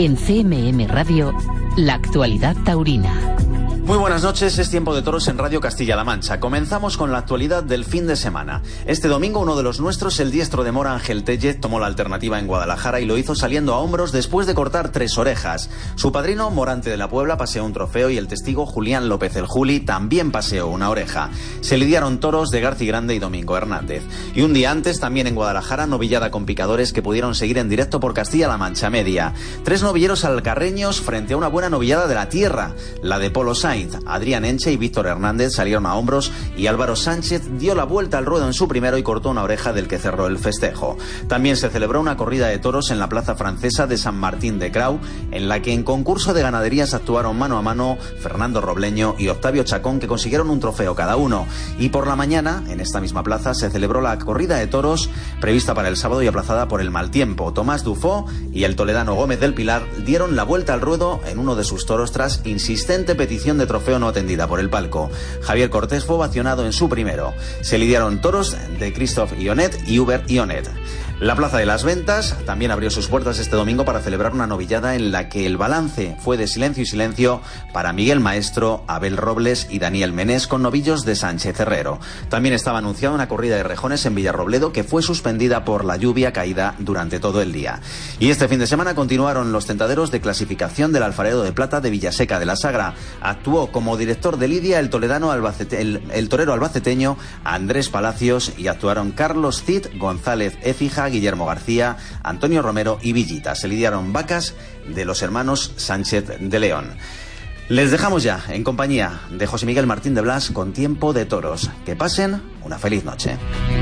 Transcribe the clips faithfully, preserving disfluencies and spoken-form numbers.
En C M M Radio, la actualidad taurina. Muy buenas noches, es Tiempo de Toros en Radio Castilla-La Mancha. Comenzamos con la actualidad del fin de semana. Este domingo uno de los nuestros, el diestro de Mora, Ángel Tellez, tomó la alternativa en Guadalajara y lo hizo saliendo a hombros después de cortar tres orejas. Su padrino, Morante de la Puebla, paseó un trofeo y el testigo Julián López el Juli también paseó una oreja. Se lidiaron toros de Garci Grande y Domingo Hernández. Y un día antes, también en Guadalajara, novillada con picadores que pudieron seguir en directo por Castilla-La Mancha Media. Tres novilleros alcarreños frente a una buena novillada de la tierra, la de Polo Sainz. Adrián Enche y Víctor Hernández salieron a hombros y Álvaro Sánchez dio la vuelta al ruedo en su primero y cortó una oreja del que cerró el festejo. También se celebró una corrida de toros en la plaza francesa de San Martín de Crau, en la que en concurso de ganaderías actuaron mano a mano Fernando Robleño y Octavio Chacón, que consiguieron un trofeo cada uno. Y por la mañana, en esta misma plaza, se celebró la corrida de toros prevista para el sábado y aplazada por el mal tiempo. Tomás Dufó y el toledano Gómez del Pilar dieron la vuelta al ruedo en uno de sus toros tras insistente petición de trofeo no atendida por el palco. Javier Cortés fue ovacionado en su primero. Se lidiaron toros de Christophe Ionet y Hubert Ionet. La Plaza de las Ventas también abrió sus puertas este domingo para celebrar una novillada en la que el balance fue de silencio y silencio para Miguel Maestro, Abel Robles y Daniel Menés, con novillos de Sánchez Herrero. También estaba anunciada una corrida de rejones en Villarrobledo, que fue suspendida por la lluvia caída durante todo el día. Y este fin de semana continuaron los tentaderos de clasificación del Alfarero de Plata de Villaseca de la Sagra. Actuó como director de lidia el toledano albacete, el, el torero albaceteño Andrés Palacios, y actuaron Carlos Cid, González Écija, Guillermo García, Antonio Romero y Villita. Se lidiaron vacas de los hermanos Sánchez de León. Les dejamos ya en compañía de José Miguel Martín de Blas con Tiempo de Toros. Que pasen una feliz noche.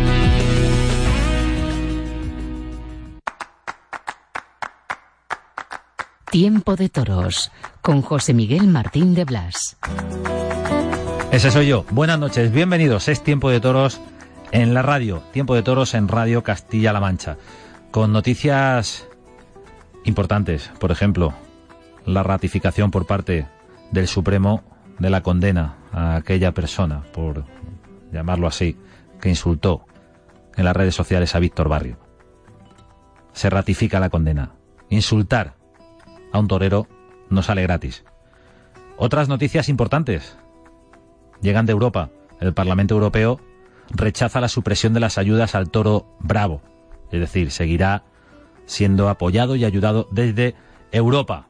Tiempo de Toros con José Miguel Martín de Blas. Ese soy yo. Buenas noches, bienvenidos. Es Tiempo de Toros en la radio, Tiempo de Toros en Radio Castilla-La Mancha, con noticias importantes. Por ejemplo, la ratificación por parte del Supremo de la condena a aquella persona, por llamarlo así, que insultó en las redes sociales a Víctor Barrio. Se ratifica la condena. Insultar a un torero no sale gratis. Otras noticias importantes llegan de Europa. El Parlamento Europeo rechaza la supresión de las ayudas al toro bravo. Es decir, seguirá siendo apoyado y ayudado desde Europa.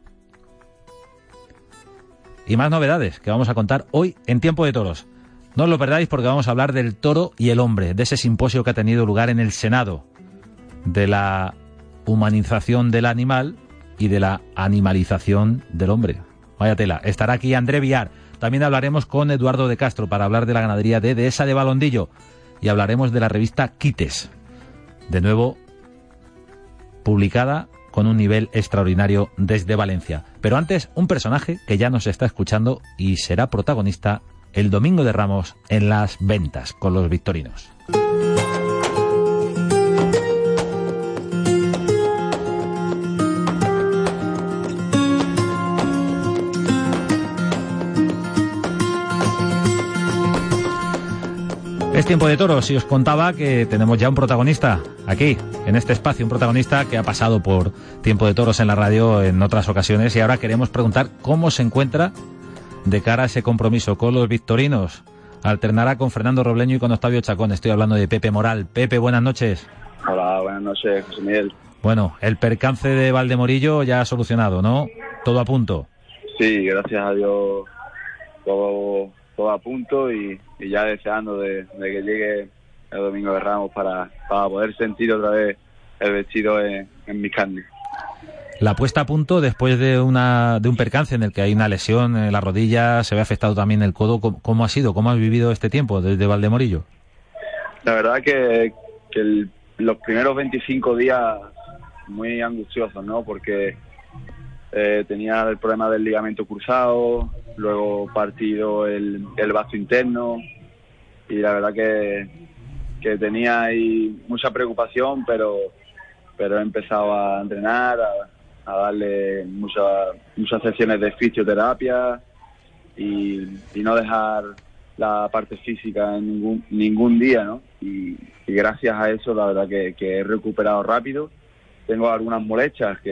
Y más novedades que vamos a contar hoy en Tiempo de Toros. No os lo perdáis, porque vamos a hablar del toro y el hombre, de ese simposio que ha tenido lugar en el Senado, de la humanización del animal y de la animalización del hombre. Vaya tela. Estará aquí André Viar. También hablaremos con Eduardo de Castro para hablar de la ganadería de Dehesa de Balondillo, y hablaremos de la revista Quites, de nuevo publicada con un nivel extraordinario desde Valencia. Pero antes, un personaje que ya nos está escuchando y será protagonista el Domingo de Ramos en las ventas con los victorinos. Es Tiempo de Toros y os contaba que tenemos ya un protagonista aquí, en este espacio, un protagonista que ha pasado por Tiempo de Toros en la radio en otras ocasiones, y ahora queremos preguntar cómo se encuentra de cara a ese compromiso con los victorinos. Alternará con Fernando Robleño y con Octavio Chacón. Estoy hablando de Pepe Moral. Pepe, buenas noches. Hola, buenas noches, José Miguel. Bueno, el percance de Valdemorillo ya ha solucionado, ¿no? Todo a punto. Sí, gracias a Dios, todo, todo a punto y, y ya deseando de, de que llegue el Domingo de Ramos para, para poder sentir otra vez el vestido en, en mis carnes. La puesta a punto después de una de un percance en el que hay una lesión en la rodilla, se ve afectado también el codo. ¿Cómo, cómo ha sido? ¿Cómo has vivido este tiempo desde Valdemorillo? La verdad que, que el, los primeros veinticinco días muy angustiosos, ¿no? Porque eh, tenía el problema del ligamento cruzado, luego partido el, el vaso interno, y la verdad que, que tenía ahí mucha preocupación, pero, pero he empezado a entrenar, a a darle muchas muchas sesiones de fisioterapia y, y no dejar la parte física en ningún ningún día, ¿no? Y, y gracias a eso la verdad que, que he recuperado rápido. Tengo algunas molestias que,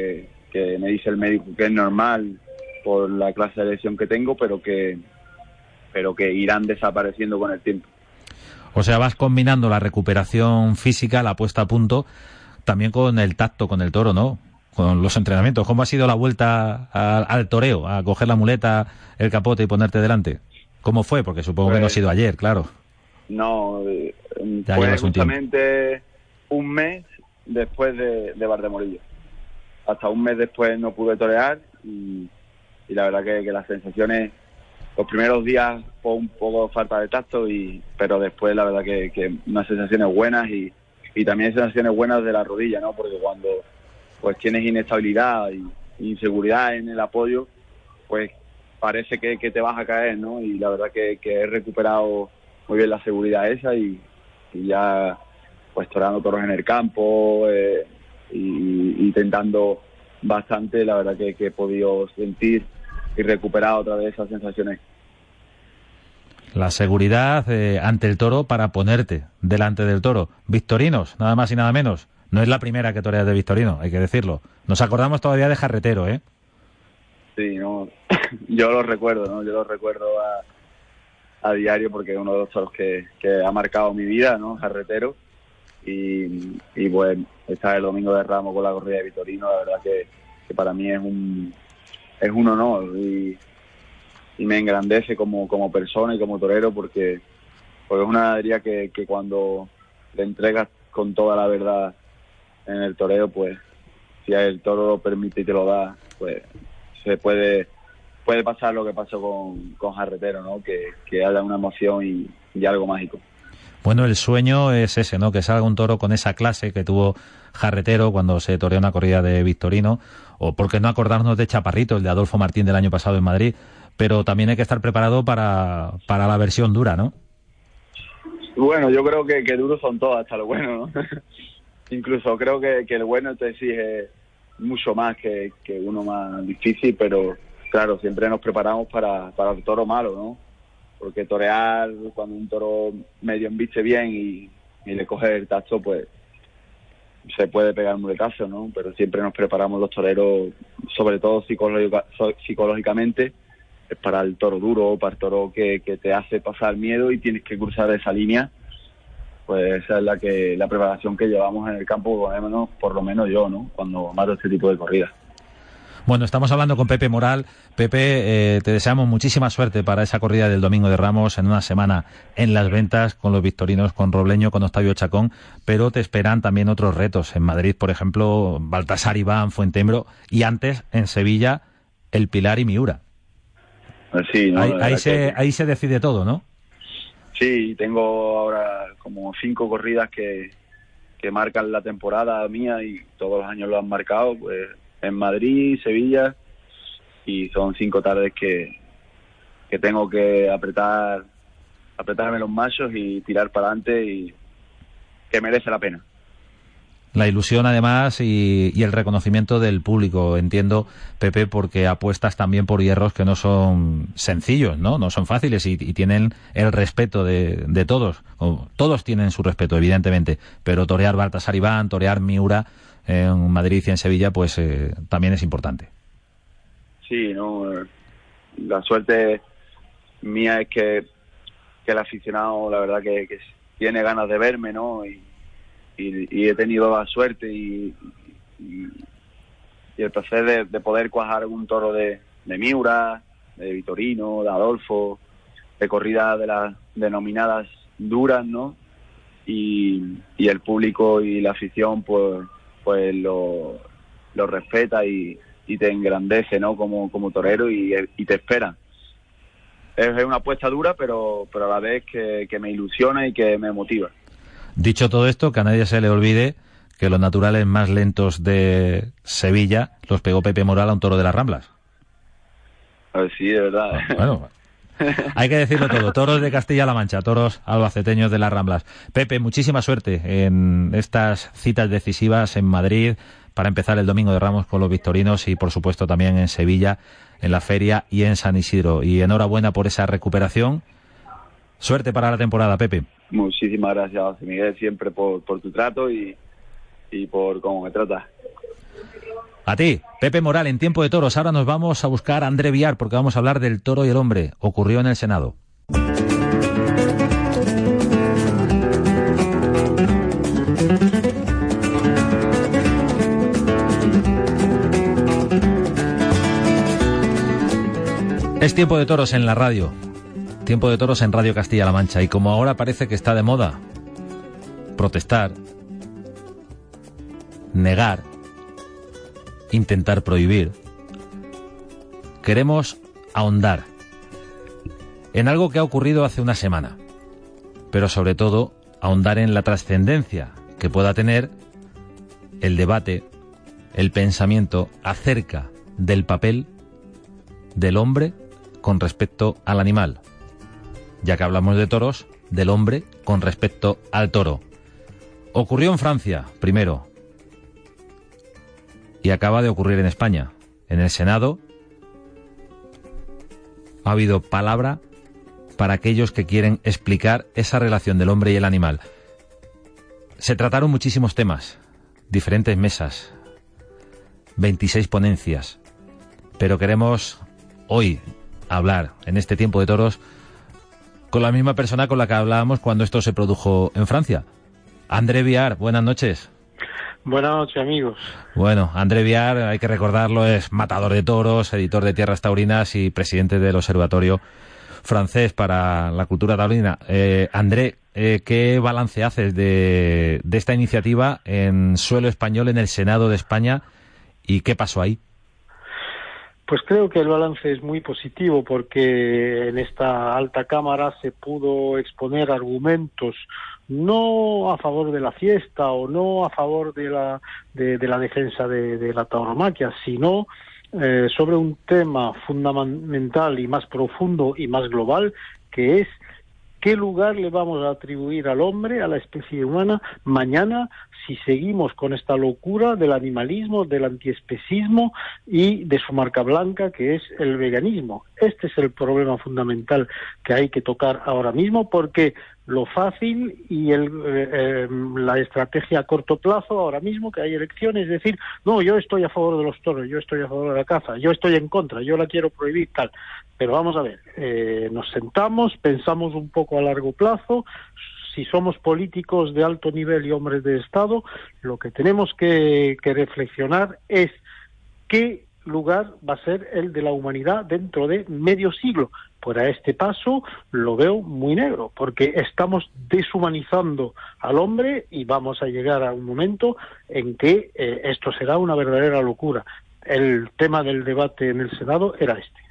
que me dice el médico que es normal por la clase de lesión que tengo, pero que pero que irán desapareciendo con el tiempo. O sea, vas combinando la recuperación física, la puesta a punto, también con el tacto, con el toro, ¿no? Con los entrenamientos. ¿Cómo ha sido la vuelta al, al toreo, a coger la muleta, el capote y ponerte delante? ¿Cómo fue? Porque supongo pues, que no ha sido ayer, claro. No, eh, fue justamente un, un mes después de, de Valdemorillo. Hasta un mes después no pude torear y, y la verdad que, que las sensaciones, los primeros días fue un poco falta de tacto, y pero después la verdad que, que unas sensaciones buenas y, y también sensaciones buenas de la rodilla, ¿no? Porque cuando pues tienes inestabilidad y inseguridad en el apoyo, pues parece que, que te vas a caer, ¿no? Y la verdad que, que he recuperado muy bien la seguridad esa y, y ya pues toreando toros en el campo, eh, y intentando bastante, la verdad que, que he podido sentir y recuperar otra vez esas sensaciones. La seguridad eh, ante el toro para ponerte delante del toro. Victorinos, nada más y nada menos. No es la primera que toreas de Victorino, hay que decirlo. Nos acordamos todavía de Jarretero, ¿eh? Sí, no, yo lo recuerdo, ¿no? Yo lo recuerdo a, a diario porque es uno de los toros que, que ha marcado mi vida, ¿no? Jarretero. Y, y bueno, estar el domingo de Ramos con la corrida de Victorino, la verdad que, que para mí es un es un honor y, y me engrandece como, como persona y como torero, porque, porque es una ganadería que, que cuando le entregas con toda la verdad en el toreo, pues si el toro lo permite y te lo da, pues se puede puede pasar lo que pasó con, con Jarretero, ¿no? Que, que haya una emoción y, y algo mágico. Bueno, el sueño es ese, ¿no? Que salga un toro con esa clase que tuvo Jarretero cuando se toreó una corrida de Victorino, o por qué no acordarnos de Chaparrito, el de Adolfo Martín del año pasado en Madrid, pero también hay que estar preparado para, para la versión dura, ¿no? Bueno, yo creo que, que duros son todas, hasta lo bueno, ¿no? Incluso creo que, que el bueno te exige mucho más que, que uno más difícil, pero claro, siempre nos preparamos para, para el toro malo, ¿no? Porque torear cuando un toro medio embiste bien y, y le coge el tacto, pues se puede pegar un muletazo, ¿no? Pero siempre nos preparamos los toreros, sobre todo psicológica, psicológicamente, es para el toro duro, para el toro que, que te hace pasar miedo y tienes que cruzar esa línea. Pues esa es la que la preparación que llevamos en el campo, por lo menos, por lo menos yo, ¿no? Cuando mato este tipo de corridas. Bueno, estamos hablando con Pepe Moral. Pepe, eh, te deseamos muchísima suerte para esa corrida del Domingo de Ramos en una semana en Las Ventas con los victorinos, con Robleño, con Octavio Chacón, pero te esperan también otros retos. En Madrid, por ejemplo, Baltasar Iván, Fuentembro, y antes en Sevilla, El Pilar y Miura. Pues sí, ¿no? Ahí, ahí, se, que... ahí se decide todo, ¿no? Sí, tengo ahora como cinco corridas que, que marcan la temporada mía y todos los años lo han marcado, pues en Madrid, Sevilla, y son cinco tardes que, que tengo que apretar apretarme los machos y tirar para adelante, y que merece la pena. La ilusión, además, y, y el reconocimiento del público, entiendo, Pepe, porque apuestas también por hierros que no son sencillos, ¿no? No son fáciles y, y tienen el respeto de, de todos. O, todos tienen su respeto, evidentemente, pero torear Baltasar Iván, torear Miura en Madrid y en Sevilla, pues eh, también es importante. Sí, no, la suerte mía es que, que el aficionado, la verdad, que, que tiene ganas de verme, ¿no? Y, y, y he tenido la suerte y, y, y el placer de, de poder cuajar un toro de, de Miura, de Victorino, de Adolfo, de corridas de las denominadas duras, ¿no? Y, y el público y la afición, pues pues lo, lo respeta y, y te engrandece, ¿no? Como, como torero y, y te espera. Es, es una apuesta dura, pero, pero a la vez que, que me ilusiona y que me motiva. Dicho todo esto, que a nadie se le olvide que los naturales más lentos de Sevilla los pegó Pepe Moral a un toro de las Ramblas. Pues sí, de verdad. Bueno, hay que decirlo todo. Toros de Castilla-La Mancha, toros albaceteños de las Ramblas. Pepe, muchísima suerte en estas citas decisivas en Madrid para empezar el Domingo de Ramos con los victorinos y, por supuesto, también en Sevilla, en la feria y en San Isidro. Y enhorabuena por esa recuperación. Suerte para la temporada, Pepe. Muchísimas gracias, José Miguel, siempre por, por tu trato y, y por cómo me tratas. A ti, Pepe Moral, en Tiempo de Toros. Ahora nos vamos a buscar a André Viar, porque vamos a hablar del toro y el hombre. Ocurrió en el Senado. Es Tiempo de Toros en la radio. Tiempo de Toros en Radio Castilla-La Mancha. Y como ahora parece que está de moda protestar, negar, intentar prohibir, queremos ahondar en algo que ha ocurrido hace una semana, pero sobre todo ahondar en la trascendencia que pueda tener el debate, el pensamiento acerca del papel del hombre con respecto al animal, ya que hablamos de toros, del hombre con respecto al toro. Ocurrió en Francia, primero, y acaba de ocurrir en España. En el Senado ha habido palabra para aquellos que quieren explicar esa relación del hombre y el animal. Se trataron muchísimos temas, diferentes mesas, veintiséis ponencias, pero queremos hoy hablar en este Tiempo de Toros con la misma persona con la que hablábamos cuando esto se produjo en Francia. André Viar, buenas noches. Buenas noches, amigos. Bueno, André Viar, hay que recordarlo, es matador de toros, editor de Tierras Taurinas y presidente del Observatorio Francés para la Cultura Taurina. Eh, André, eh, ¿qué balance haces de, de esta iniciativa en suelo español, en el Senado de España, y qué pasó ahí? Pues creo que el balance es muy positivo, porque en esta alta cámara se pudo exponer argumentos no a favor de la fiesta o no a favor de la de, de la defensa de, de la tauromaquia, sino eh, sobre un tema fundamental y más profundo y más global, que es qué lugar le vamos a atribuir al hombre, a la especie humana, mañana, si seguimos con esta locura del animalismo, del antiespecismo y de su marca blanca, que es el veganismo. Este es el problema fundamental que hay que tocar ahora mismo, porque lo fácil y el, eh, eh, la estrategia a corto plazo ahora mismo, que hay elecciones, es decir, no, yo estoy a favor de los toros, yo estoy a favor de la caza, yo estoy en contra, yo la quiero prohibir, tal. Pero vamos a ver, eh, nos sentamos, pensamos un poco a largo plazo. Si somos políticos de alto nivel y hombres de Estado, lo que tenemos que, que reflexionar es qué lugar va a ser el de la humanidad dentro de medio siglo. Pues a este paso lo veo muy negro, porque estamos deshumanizando al hombre y vamos a llegar a un momento en que eh, esto será una verdadera locura. El tema del debate en el Senado era este.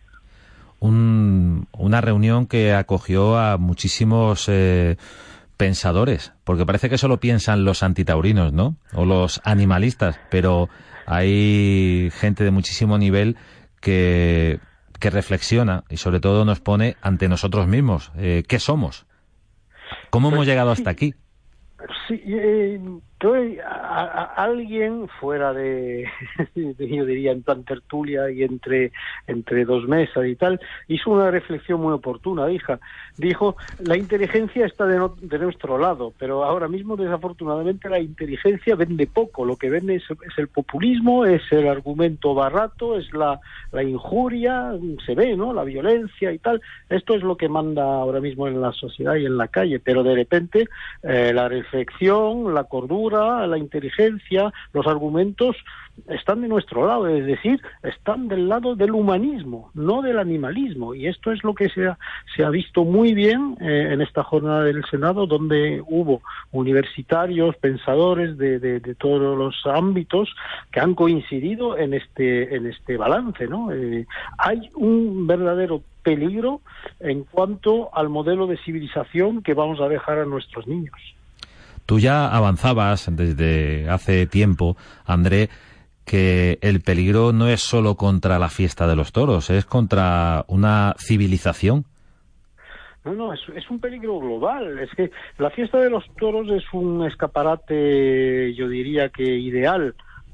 Un, una reunión que acogió a muchísimos eh, pensadores, porque parece que solo piensan los antitaurinos, ¿no? O los animalistas, pero hay gente de muchísimo nivel que, que reflexiona y sobre todo nos pone ante nosotros mismos. Eh, ¿Qué somos? ¿Cómo pues, hemos llegado hasta aquí? Sí, eh, a, a, a alguien fuera de, de, yo diría, en plan tertulia y entre, entre dos mesas y tal, hizo una reflexión muy oportuna, hija. Dijo, la inteligencia está de, no, de nuestro lado, pero ahora mismo, desafortunadamente, la inteligencia vende poco. Lo que vende es, es el populismo, es el argumento barato, es la, la injuria, se ve, ¿no?, la violencia y tal. Esto es lo que manda ahora mismo en la sociedad y en la calle, pero de repente eh, la reflexión, la cordura, la inteligencia, los argumentos están de nuestro lado, es decir, están del lado del humanismo, no del animalismo, y esto es lo que se ha, se ha visto muy bien eh, en esta jornada del Senado, donde hubo universitarios, pensadores de, de, de todos los ámbitos que han coincidido en este, en este balance, ¿no? Eh, hay un verdadero peligro en cuanto al modelo de civilización que vamos a dejar a nuestros niños. Tú ya avanzabas desde hace tiempo, André, que el peligro no es solo contra la fiesta de los toros, es contra una civilización. No, no, es, es un peligro global. Es que la fiesta de los toros es un escaparate, yo diría que ideal,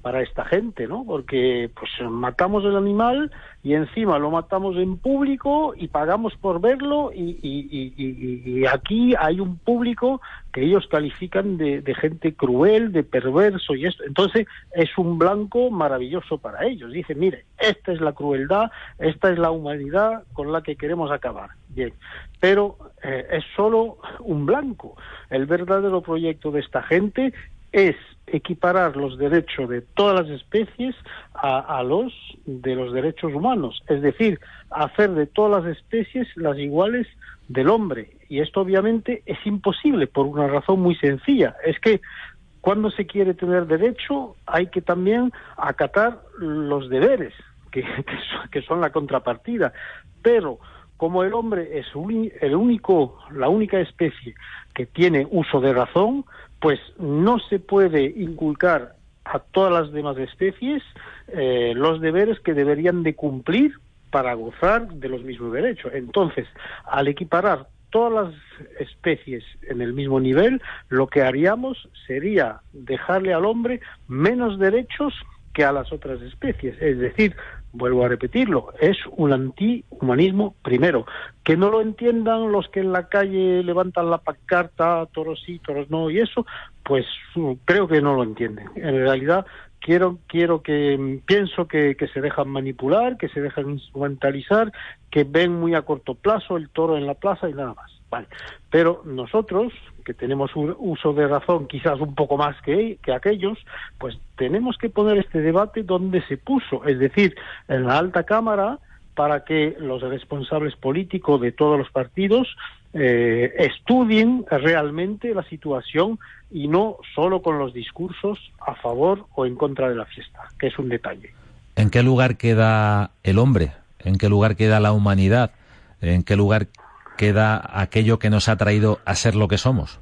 para esta gente, ¿no? Porque pues matamos el animal y encima lo matamos en público y pagamos por verlo y, y, y, y, y aquí hay un público que ellos califican de, de gente cruel, de perverso y esto. Entonces es un blanco maravilloso para ellos. Dicen, mire, esta es la crueldad, esta es la humanidad con la que queremos acabar. Bien, pero eh, es solo un blanco. El verdadero proyecto de esta gente es equiparar los derechos de todas las especies a, a los de los derechos humanos, es decir, hacer de todas las especies las iguales del hombre. Y esto obviamente es imposible por una razón muy sencilla, es que cuando se quiere tener derecho hay que también acatar los deberes, que, que, son, que son la contrapartida, pero como el hombre es un, el único, la única especie que tiene uso de razón, pues no se puede inculcar a todas las demás especies eh, los deberes que deberían de cumplir para gozar de los mismos derechos. Entonces, al equiparar todas las especies en el mismo nivel, lo que haríamos sería dejarle al hombre menos derechos que a las otras especies. Es decir, vuelvo a repetirlo, es un antihumanismo primero. Que no lo entiendan los que en la calle levantan la pancarta, toros sí, toros no, y eso, pues creo que no lo entienden. En realidad, quiero quiero que pienso que, que se dejan manipular, que se dejan instrumentalizar, que ven muy a corto plazo el toro en la plaza y nada más. Vale. Pero nosotros, que tenemos un uso de razón quizás un poco más que, que aquellos, pues tenemos que poner este debate donde se puso, es decir, en la alta cámara, para que los responsables políticos de todos los partidos eh, estudien realmente la situación y no solo con los discursos a favor o en contra de la fiesta, que es un detalle. ¿En qué lugar queda el hombre? ¿En qué lugar queda la humanidad? ¿En qué lugar queda aquello que nos ha traído a ser lo que somos?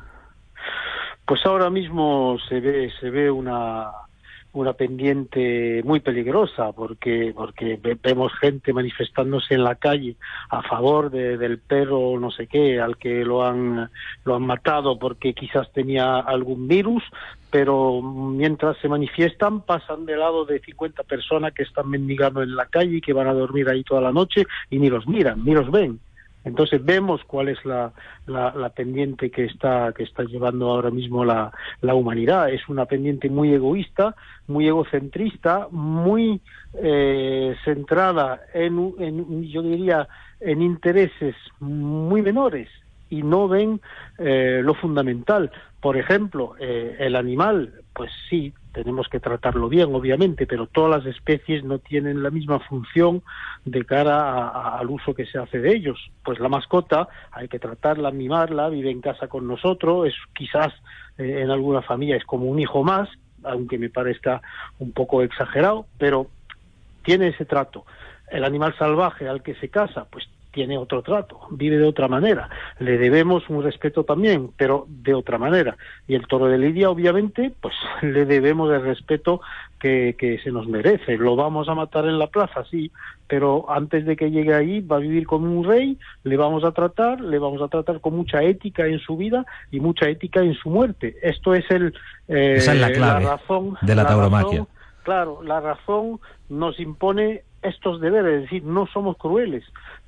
Pues ahora mismo se ve se ve una una pendiente muy peligrosa, porque porque vemos gente manifestándose en la calle a favor de, del perro no sé qué, al que lo han lo han matado porque quizás tenía algún virus, pero mientras se manifiestan pasan de lado de cincuenta personas que están mendigando en la calle y que van a dormir ahí toda la noche y ni los miran, ni los ven. Entonces vemos cuál es la, la, la pendiente que está que está llevando ahora mismo la, la humanidad. Es una pendiente muy egoísta, muy egocentrista, muy eh, centrada en, en, yo diría, en intereses muy menores y no ven eh, lo fundamental. Por ejemplo, eh, el animal, pues sí, tenemos que tratarlo bien, obviamente, pero todas las especies no tienen la misma función de cara a, a, al uso que se hace de ellos. Pues la mascota hay que tratarla, mimarla, vive en casa con nosotros, es quizás eh, en alguna familia es como un hijo más, aunque me parezca un poco exagerado, pero tiene ese trato. El animal salvaje al que se casa, pues tiene otro trato, vive de otra manera, le debemos un respeto también, pero de otra manera. Y el toro de Lidia, obviamente, pues le debemos el respeto que, que se nos merece. Lo vamos a matar en la plaza, sí, pero antes de que llegue ahí va a vivir como un rey, le vamos a tratar, le vamos a tratar con mucha ética en su vida y mucha ética en su muerte. Esto es el eh, Esa es la clave la razón, de la, la tauromaquia. Razón, claro, la razón nos impone estos deberes, es decir, no somos crueles,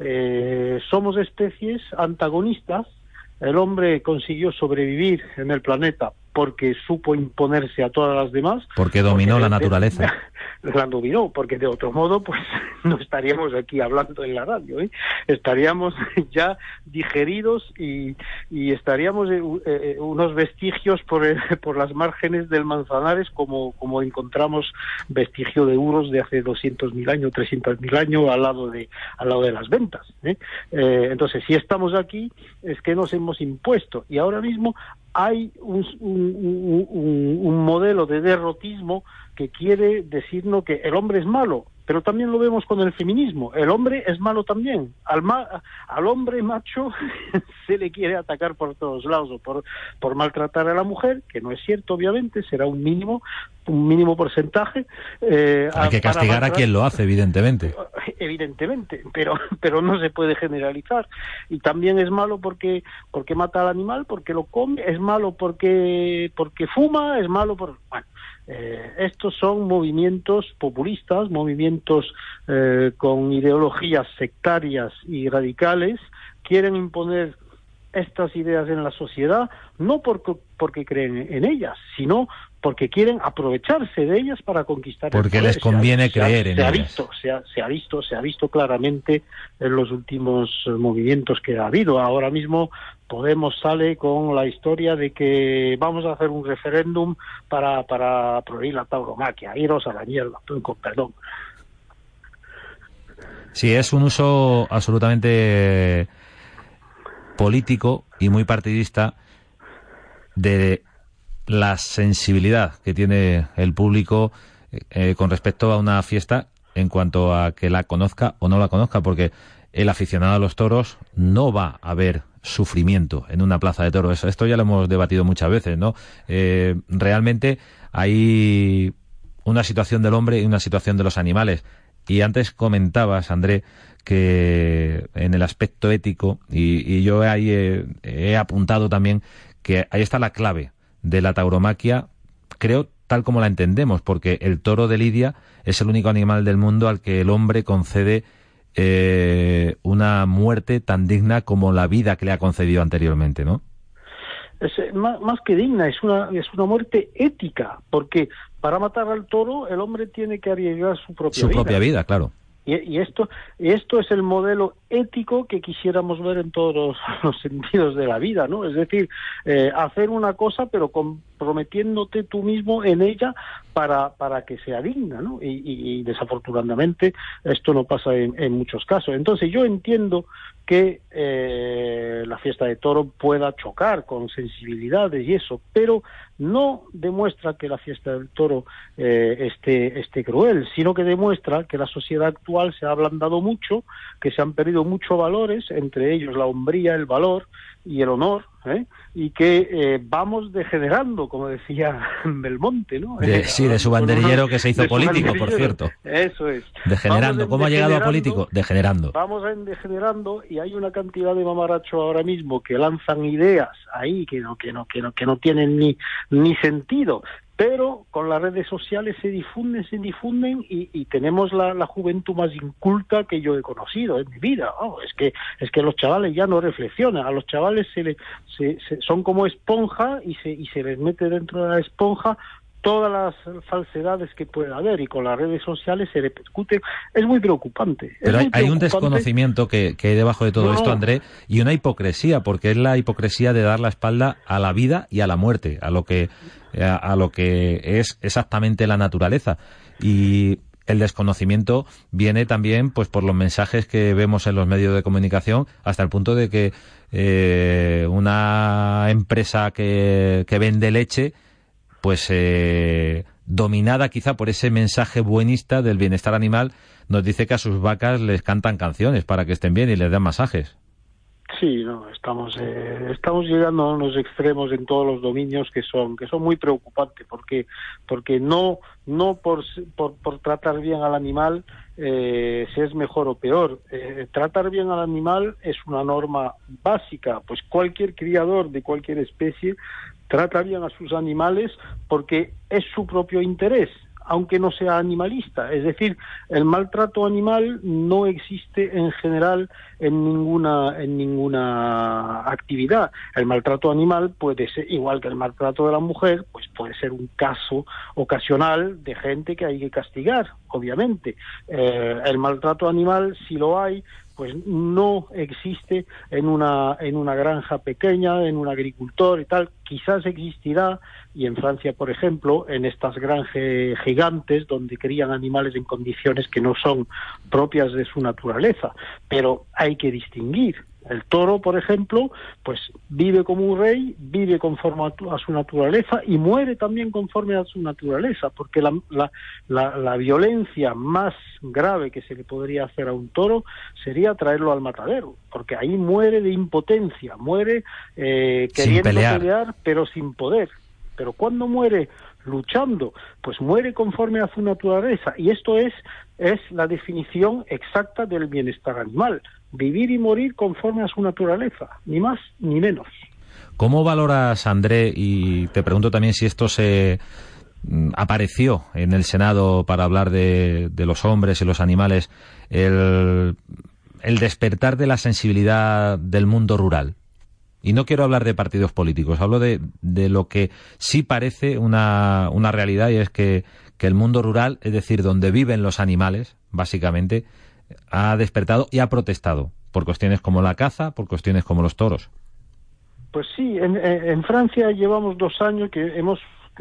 eh, somos especies antagonistas. El hombre consiguió sobrevivir en el planeta porque supo imponerse a todas las demás. Porque dominó porque la naturaleza. La dominó, porque de otro modo pues no estaríamos aquí hablando en la radio, ¿eh? Estaríamos ya digeridos y, y estaríamos eh, eh, unos vestigios por, eh, por las márgenes del Manzanares, como, como encontramos vestigio de euros de hace doscientos mil años, trescientos mil años al lado de al lado de las ventas, ¿eh? Eh, entonces, si estamos aquí es que nos hemos impuesto, y ahora mismo hay un, un, un, un modelo de derrotismo que quiere decirnos que el hombre es malo, pero también lo vemos con el feminismo. El hombre es malo también. Al, ma al hombre macho se le quiere atacar por todos lados, o por, por maltratar a la mujer, que no es cierto, obviamente, será un mínimo, un mínimo porcentaje. Eh, Hay que castigar a quien lo hace, evidentemente. Evidentemente, pero pero no se puede generalizar. Y también es malo porque porque mata al animal, porque lo come, es malo porque porque fuma, es malo por... Bueno, Eh, estos son movimientos populistas, movimientos eh, con ideologías sectarias y radicales, quieren imponer estas ideas en la sociedad, no porque, porque creen en ellas, sino porque quieren aprovecharse de ellas para conquistar porque el poder. les conviene se ha, creer se ha, en se ha ellas. visto, se ha, se ha visto, se ha visto claramente en los últimos movimientos que ha habido. Ahora mismo Podemos sale con la historia de que vamos a hacer un referéndum para para prohibir la tauromaquia, iros a la mierda, con perdón. Sí, es un uso absolutamente político y muy partidista de la sensibilidad que tiene el público eh, con respecto a una fiesta en cuanto a que la conozca o no la conozca, porque el aficionado a los toros no va a ver sufrimiento en una plaza de toros. Esto ya lo hemos debatido muchas veces, ¿no? Eh, realmente hay una situación del hombre y una situación de los animales. Y antes comentabas, André, que en el aspecto ético, y, y yo ahí he, he apuntado también que ahí está la clave de la tauromaquia, creo, tal como la entendemos, porque el toro de Lidia es el único animal del mundo al que el hombre concede eh, una muerte tan digna como la vida que le ha concedido anteriormente, ¿no? Es más, más que digna, es una es una muerte ética, porque para matar al toro el hombre tiene que arriesgar su propia su vida. propia vida, claro. Y, y esto y esto es el modelo ético que quisiéramos ver en todos los, los sentidos de la vida, ¿no? Es decir, eh, hacer una cosa pero comprometiéndote tú mismo en ella para para que sea digna, ¿no? Y, y, y desafortunadamente esto no pasa en, en muchos casos. Entonces yo entiendo que eh, la fiesta de toro pueda chocar con sensibilidades y eso, pero no demuestra que la fiesta del toro eh, esté, esté cruel, sino que demuestra que la sociedad actual se ha ablandado mucho, que se han perdido muchos valores, entre ellos la hombría, el valor y el honor, ¿eh? Y que eh, vamos degenerando, como decía Belmonte, ¿no? De, sí, de su banderillero que se hizo político, por cierto. Eso es. Degenerando. ¿Cómo ha llegado a político? Degenerando. Vamos en degenerando y hay una cantidad de mamarachos ahora mismo que lanzan ideas ahí que no que no que no que no tienen ni ni sentido. Pero con las redes sociales se difunden, se difunden y, y tenemos la, la juventud más inculta que yo he conocido en mi vida. Oh, es que es que los chavales ya no reflexionan, a los chavales se, le, se, se son como esponja y se y se les mete dentro de la esponja todas las falsedades que puede haber, y con las redes sociales se repercute. Es muy preocupante. Pero hay, muy hay un preocupante. desconocimiento que, que hay debajo de todo no, esto, André, y una hipocresía, porque es la hipocresía de dar la espalda a la vida y a la muerte, a lo que a, a lo que es exactamente la naturaleza. Y el desconocimiento viene también pues por los mensajes que vemos en los medios de comunicación, hasta el punto de que eh, una empresa que, que vende leche, pues eh, dominada quizá por ese mensaje buenista del bienestar animal, nos dice que a sus vacas les cantan canciones para que estén bien y les dan masajes. Sí, no, estamos eh, estamos llegando a unos extremos en todos los dominios que son que son muy preocupantes, porque porque no no por por, por tratar bien al animal eh, si es mejor o peor. Eh, tratar bien al animal es una norma básica, pues cualquier criador de cualquier especie trata bien a sus animales porque es su propio interés, aunque no sea animalista. Es decir, el maltrato animal no existe en general en ninguna en ninguna actividad. El maltrato animal puede ser, igual que el maltrato de la mujer, pues puede ser un caso ocasional de gente que hay que castigar, obviamente. Eh, el maltrato animal, si lo hay, pues no existe en una en una granja pequeña, en un agricultor y tal. Quizás existirá, y en Francia, por ejemplo, en estas granjas gigantes donde crían animales en condiciones que no son propias de su naturaleza, pero hay que distinguir. El toro, por ejemplo, pues vive como un rey, vive conforme a, tu, a su naturaleza y muere también conforme a su naturaleza, porque la, la, la, la violencia más grave que se le podría hacer a un toro sería traerlo al matadero, porque ahí muere de impotencia, muere eh, queriendo pelear. pelear, pero sin poder. Pero cuando muere luchando, pues muere conforme a su naturaleza, y esto es es la definición exacta del bienestar animal: vivir y morir conforme a su naturaleza, ni más ni menos. ¿Cómo valoras, André, y te pregunto también si esto se apareció en el Senado para hablar de, de los hombres y los animales el, el despertar de la sensibilidad del mundo rural. Y no quiero hablar de partidos políticos, hablo de, de lo que sí parece una, una realidad, y es que, que el mundo rural, es decir, donde viven los animales, básicamente, ha despertado y ha protestado por cuestiones como la caza, por cuestiones como los toros. Pues sí, en, en Francia llevamos dos años que hemos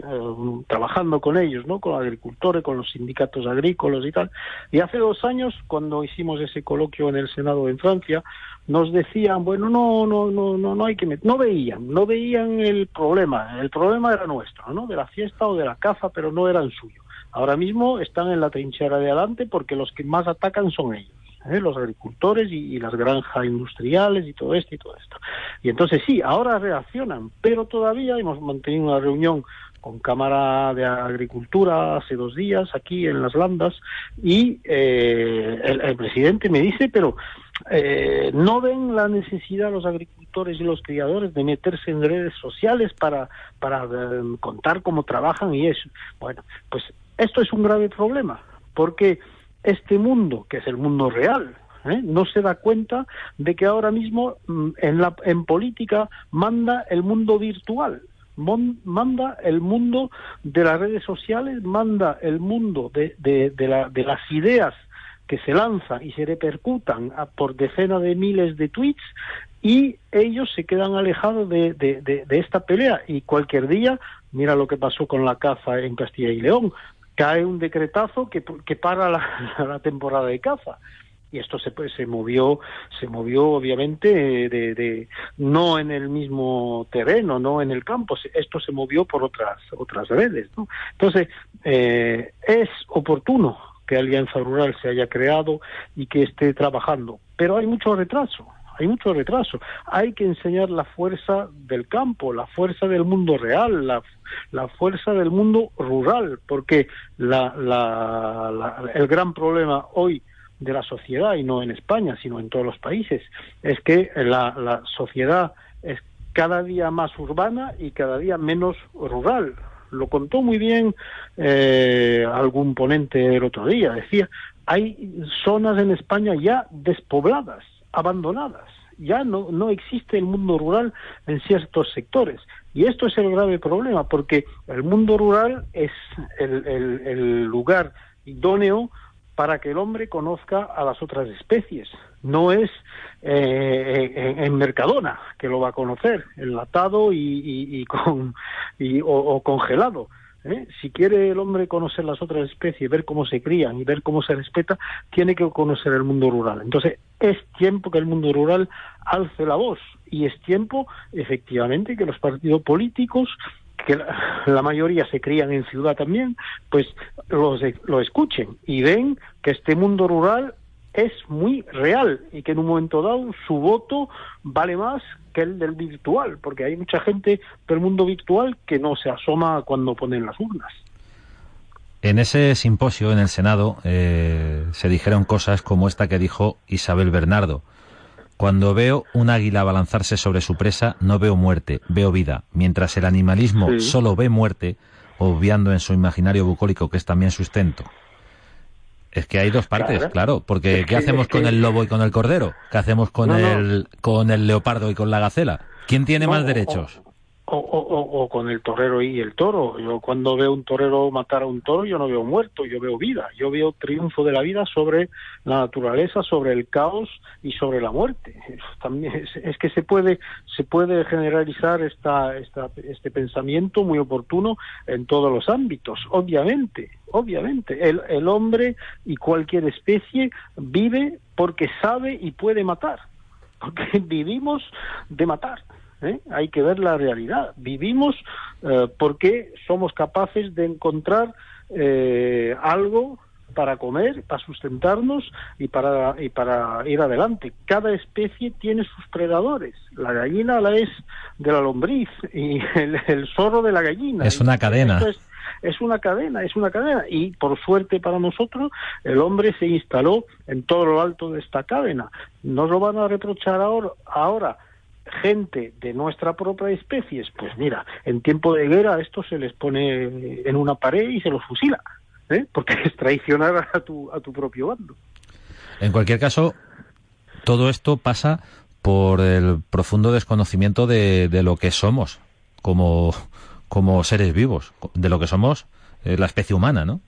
eh, trabajando con ellos, ¿no? Con los agricultores, con los sindicatos agrícolas y tal. Y hace dos años, cuando hicimos ese coloquio en el Senado en Francia, nos decían, bueno, no, no, no, no, no hay que met-". no veían, no veían el problema. El problema era nuestro, ¿no? De la fiesta o de la caza, pero no era el suyo. Ahora mismo están en la trinchera de adelante porque los que más atacan son ellos. ¿Eh? Los agricultores y, y las granjas industriales y todo esto y todo esto. Y entonces sí, ahora reaccionan, pero todavía hemos mantenido una reunión con Cámara de Agricultura hace dos días aquí en Las Landas y eh, el, el presidente me dice, pero eh, no ven la necesidad los agricultores y los criadores de meterse en redes sociales para, para eh, contar cómo trabajan y eso. Bueno, pues esto es un grave problema, porque este mundo, que es el mundo real, ¿eh? no se da cuenta de que ahora mismo en la en política manda el mundo virtual, mon, manda el mundo de las redes sociales, manda el mundo de, de, de, la, de las ideas que se lanzan y se repercutan a, por decenas de miles de tweets, y ellos se quedan alejados de, de, de, de esta pelea. Y cualquier día, mira lo que pasó con la caza en Castilla y León, cae un decretazo que, que para la, la temporada de caza. Y esto se pues, se movió, se movió obviamente de, de no en el mismo terreno, no en el campo, esto se movió por otras otras redes, ¿no? Entonces, eh, es oportuno que Alianza Rural se haya creado y que esté trabajando, pero hay mucho retraso. Hay mucho retraso. Hay que enseñar la fuerza del campo, la fuerza del mundo real, la, la fuerza del mundo rural, porque la, la, la, el gran problema hoy de la sociedad, y no en España, sino en todos los países, es que la, la sociedad es cada día más urbana y cada día menos rural. Lo contó muy bien eh, algún ponente el otro día. Decía, hay zonas en España ya despobladas, abandonadas. Ya no, no existe el mundo rural en ciertos sectores. Y esto es el grave problema, porque el mundo rural es el, el, el lugar idóneo para que el hombre conozca a las otras especies. No es eh, en, en Mercadona que lo va a conocer, enlatado y, y, y con y, o, o congelado. ¿Eh? Si quiere el hombre conocer las otras especies, ver cómo se crían y ver cómo se respeta, tiene que conocer el mundo rural. Entonces, es tiempo que el mundo rural alce la voz, y es tiempo, efectivamente, que los partidos políticos, que la, la mayoría se crían en ciudad también, pues los, lo escuchen y ven que este mundo rural es muy real y que en un momento dado su voto vale más que el del virtual, porque hay mucha gente del mundo virtual que no se asoma cuando ponen las urnas. En ese simposio en el Senado eh, se dijeron cosas como esta que dijo Isabel Bernardo: cuando veo un águila abalanzarse sobre su presa, no veo muerte, veo vida, mientras el animalismo sí. solo ve muerte, obviando en su imaginario bucólico que es también sustento. Es que hay dos partes, claro, claro porque es ¿qué que, hacemos con que... el lobo y con el cordero? ¿Qué hacemos con no, el no. con el leopardo y con la gacela? ¿Quién tiene no, más derechos? O, o, o, o con el torero y el toro. Yo cuando veo un torero matar a un toro, yo no veo muerto, yo veo vida. Yo veo triunfo de la vida sobre la naturaleza, sobre el caos y sobre la muerte. También es, es que se puede se puede generalizar esta, esta este pensamiento muy oportuno en todos los ámbitos. Obviamente, obviamente, el, el hombre y cualquier especie vive porque sabe y puede matar, porque vivimos de matar. ¿Eh? Hay que ver la realidad. Vivimos eh, porque somos capaces de encontrar eh, algo para comer, para sustentarnos y para y para ir adelante. Cada especie tiene sus predadores. La gallina la es de la lombriz y el, el zorro de la gallina. Es una cadena. Es, es una cadena, es una cadena. Y por suerte para nosotros, el hombre se instaló en todo lo alto de esta cadena. Nos lo van a reprochar ahora. ahora gente de nuestra propia especie, pues mira, en tiempo de guerra esto se les pone en una pared y se los fusila, ¿eh? Porque es traicionar a tu, a tu propio bando. En cualquier caso, todo esto pasa por el profundo desconocimiento de, de lo que somos como, como seres vivos, de lo que somos eh, la especie humana, ¿no?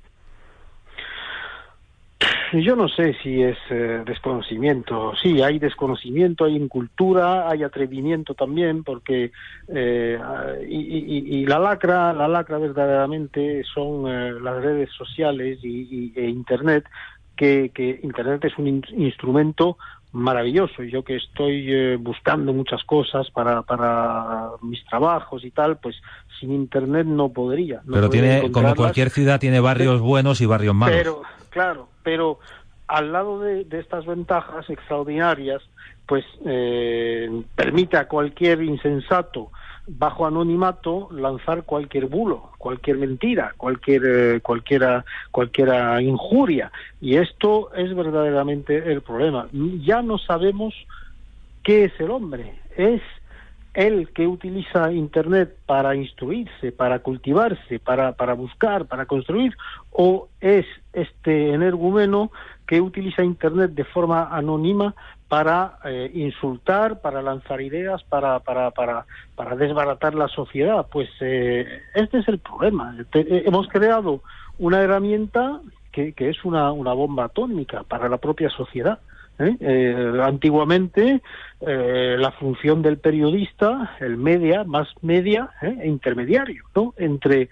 Yo no sé si es eh, desconocimiento. Sí, hay desconocimiento, hay incultura, hay atrevimiento también, porque eh, y, y, y la lacra, la lacra verdaderamente son eh, las redes sociales y, y e Internet, que, que Internet es un in- instrumento maravilloso. Yo que estoy eh, buscando muchas cosas para, para mis trabajos y tal, pues sin Internet no podría. No pero podría tiene, como cualquier ciudad, tiene barrios buenos y barrios malos. Pero, claro, pero al lado de, de estas ventajas extraordinarias, pues eh, permite a cualquier insensato bajo anonimato lanzar cualquier bulo, cualquier mentira, cualquier eh, cualquiera cualquiera injuria, y esto es verdaderamente el problema. Ya no sabemos qué es el hombre. Es el que utiliza Internet para instruirse, para cultivarse, para, para buscar, para construir, o es este energúmeno que utiliza Internet de forma anónima para eh, insultar, para lanzar ideas, para para para para desbaratar la sociedad. Pues eh, este es el problema. Te, eh, hemos creado una herramienta que, que es una, una bomba atómica para la propia sociedad. ¿Eh? Eh, antiguamente eh, la función del periodista, el media, más media, ¿eh? e intermediario, ¿no? entre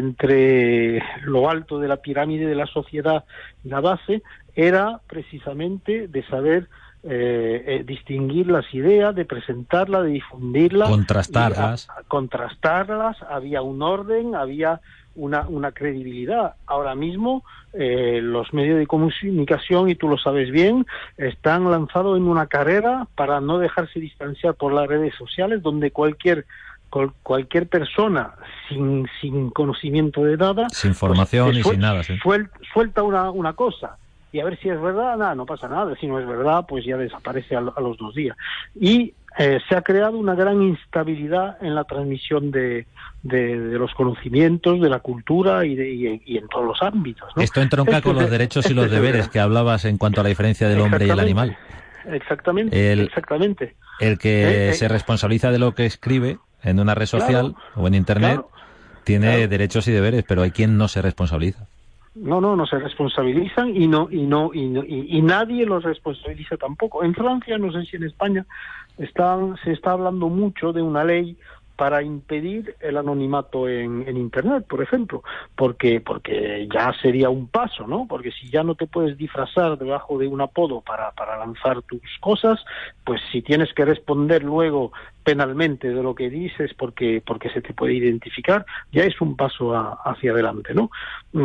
entre lo alto de la pirámide de la sociedad y la base, era precisamente de saber eh, eh, distinguir las ideas, de presentarlas, de difundirlas, contrastarlas, a, a contrastarlas. Había un orden, había una una credibilidad. Ahora mismo eh, los medios de comunicación, y tú lo sabes bien, están lanzados en una carrera para no dejarse distanciar por las redes sociales, donde cualquier cual, cualquier persona sin sin conocimiento de nada, sin formación pues, y suel, sin nada, ¿sí? suel, suelta una una cosa, y a ver si es verdad. Nada, no pasa nada. Si no es verdad, pues ya desaparece a, a los dos días. Y eh, se ha creado una gran instabilidad en la transmisión de, de, de los conocimientos, de la cultura y, de, y, y en todos los ámbitos, ¿no? Esto entronca este con los es, derechos este y los es deberes el, que hablabas en cuanto a la diferencia del hombre y el animal. Exactamente, el, exactamente. El que eh, se eh, responsabiliza de lo que escribe en una red social, claro, o en Internet, claro, tiene claro. derechos y deberes, pero hay quien no se responsabiliza. No, no, no se responsabilizan y no y no y, no, y, y nadie los responsabiliza tampoco. En Francia, no sé si en España, están se está hablando mucho de una ley para impedir el anonimato en, en Internet, por ejemplo, porque porque ya sería un paso, ¿no? Porque si ya no te puedes disfrazar debajo de un apodo para para lanzar tus cosas, pues si tienes que responder luego penalmente de lo que dices porque porque se te puede identificar, ya es un paso a, hacia adelante, ¿no?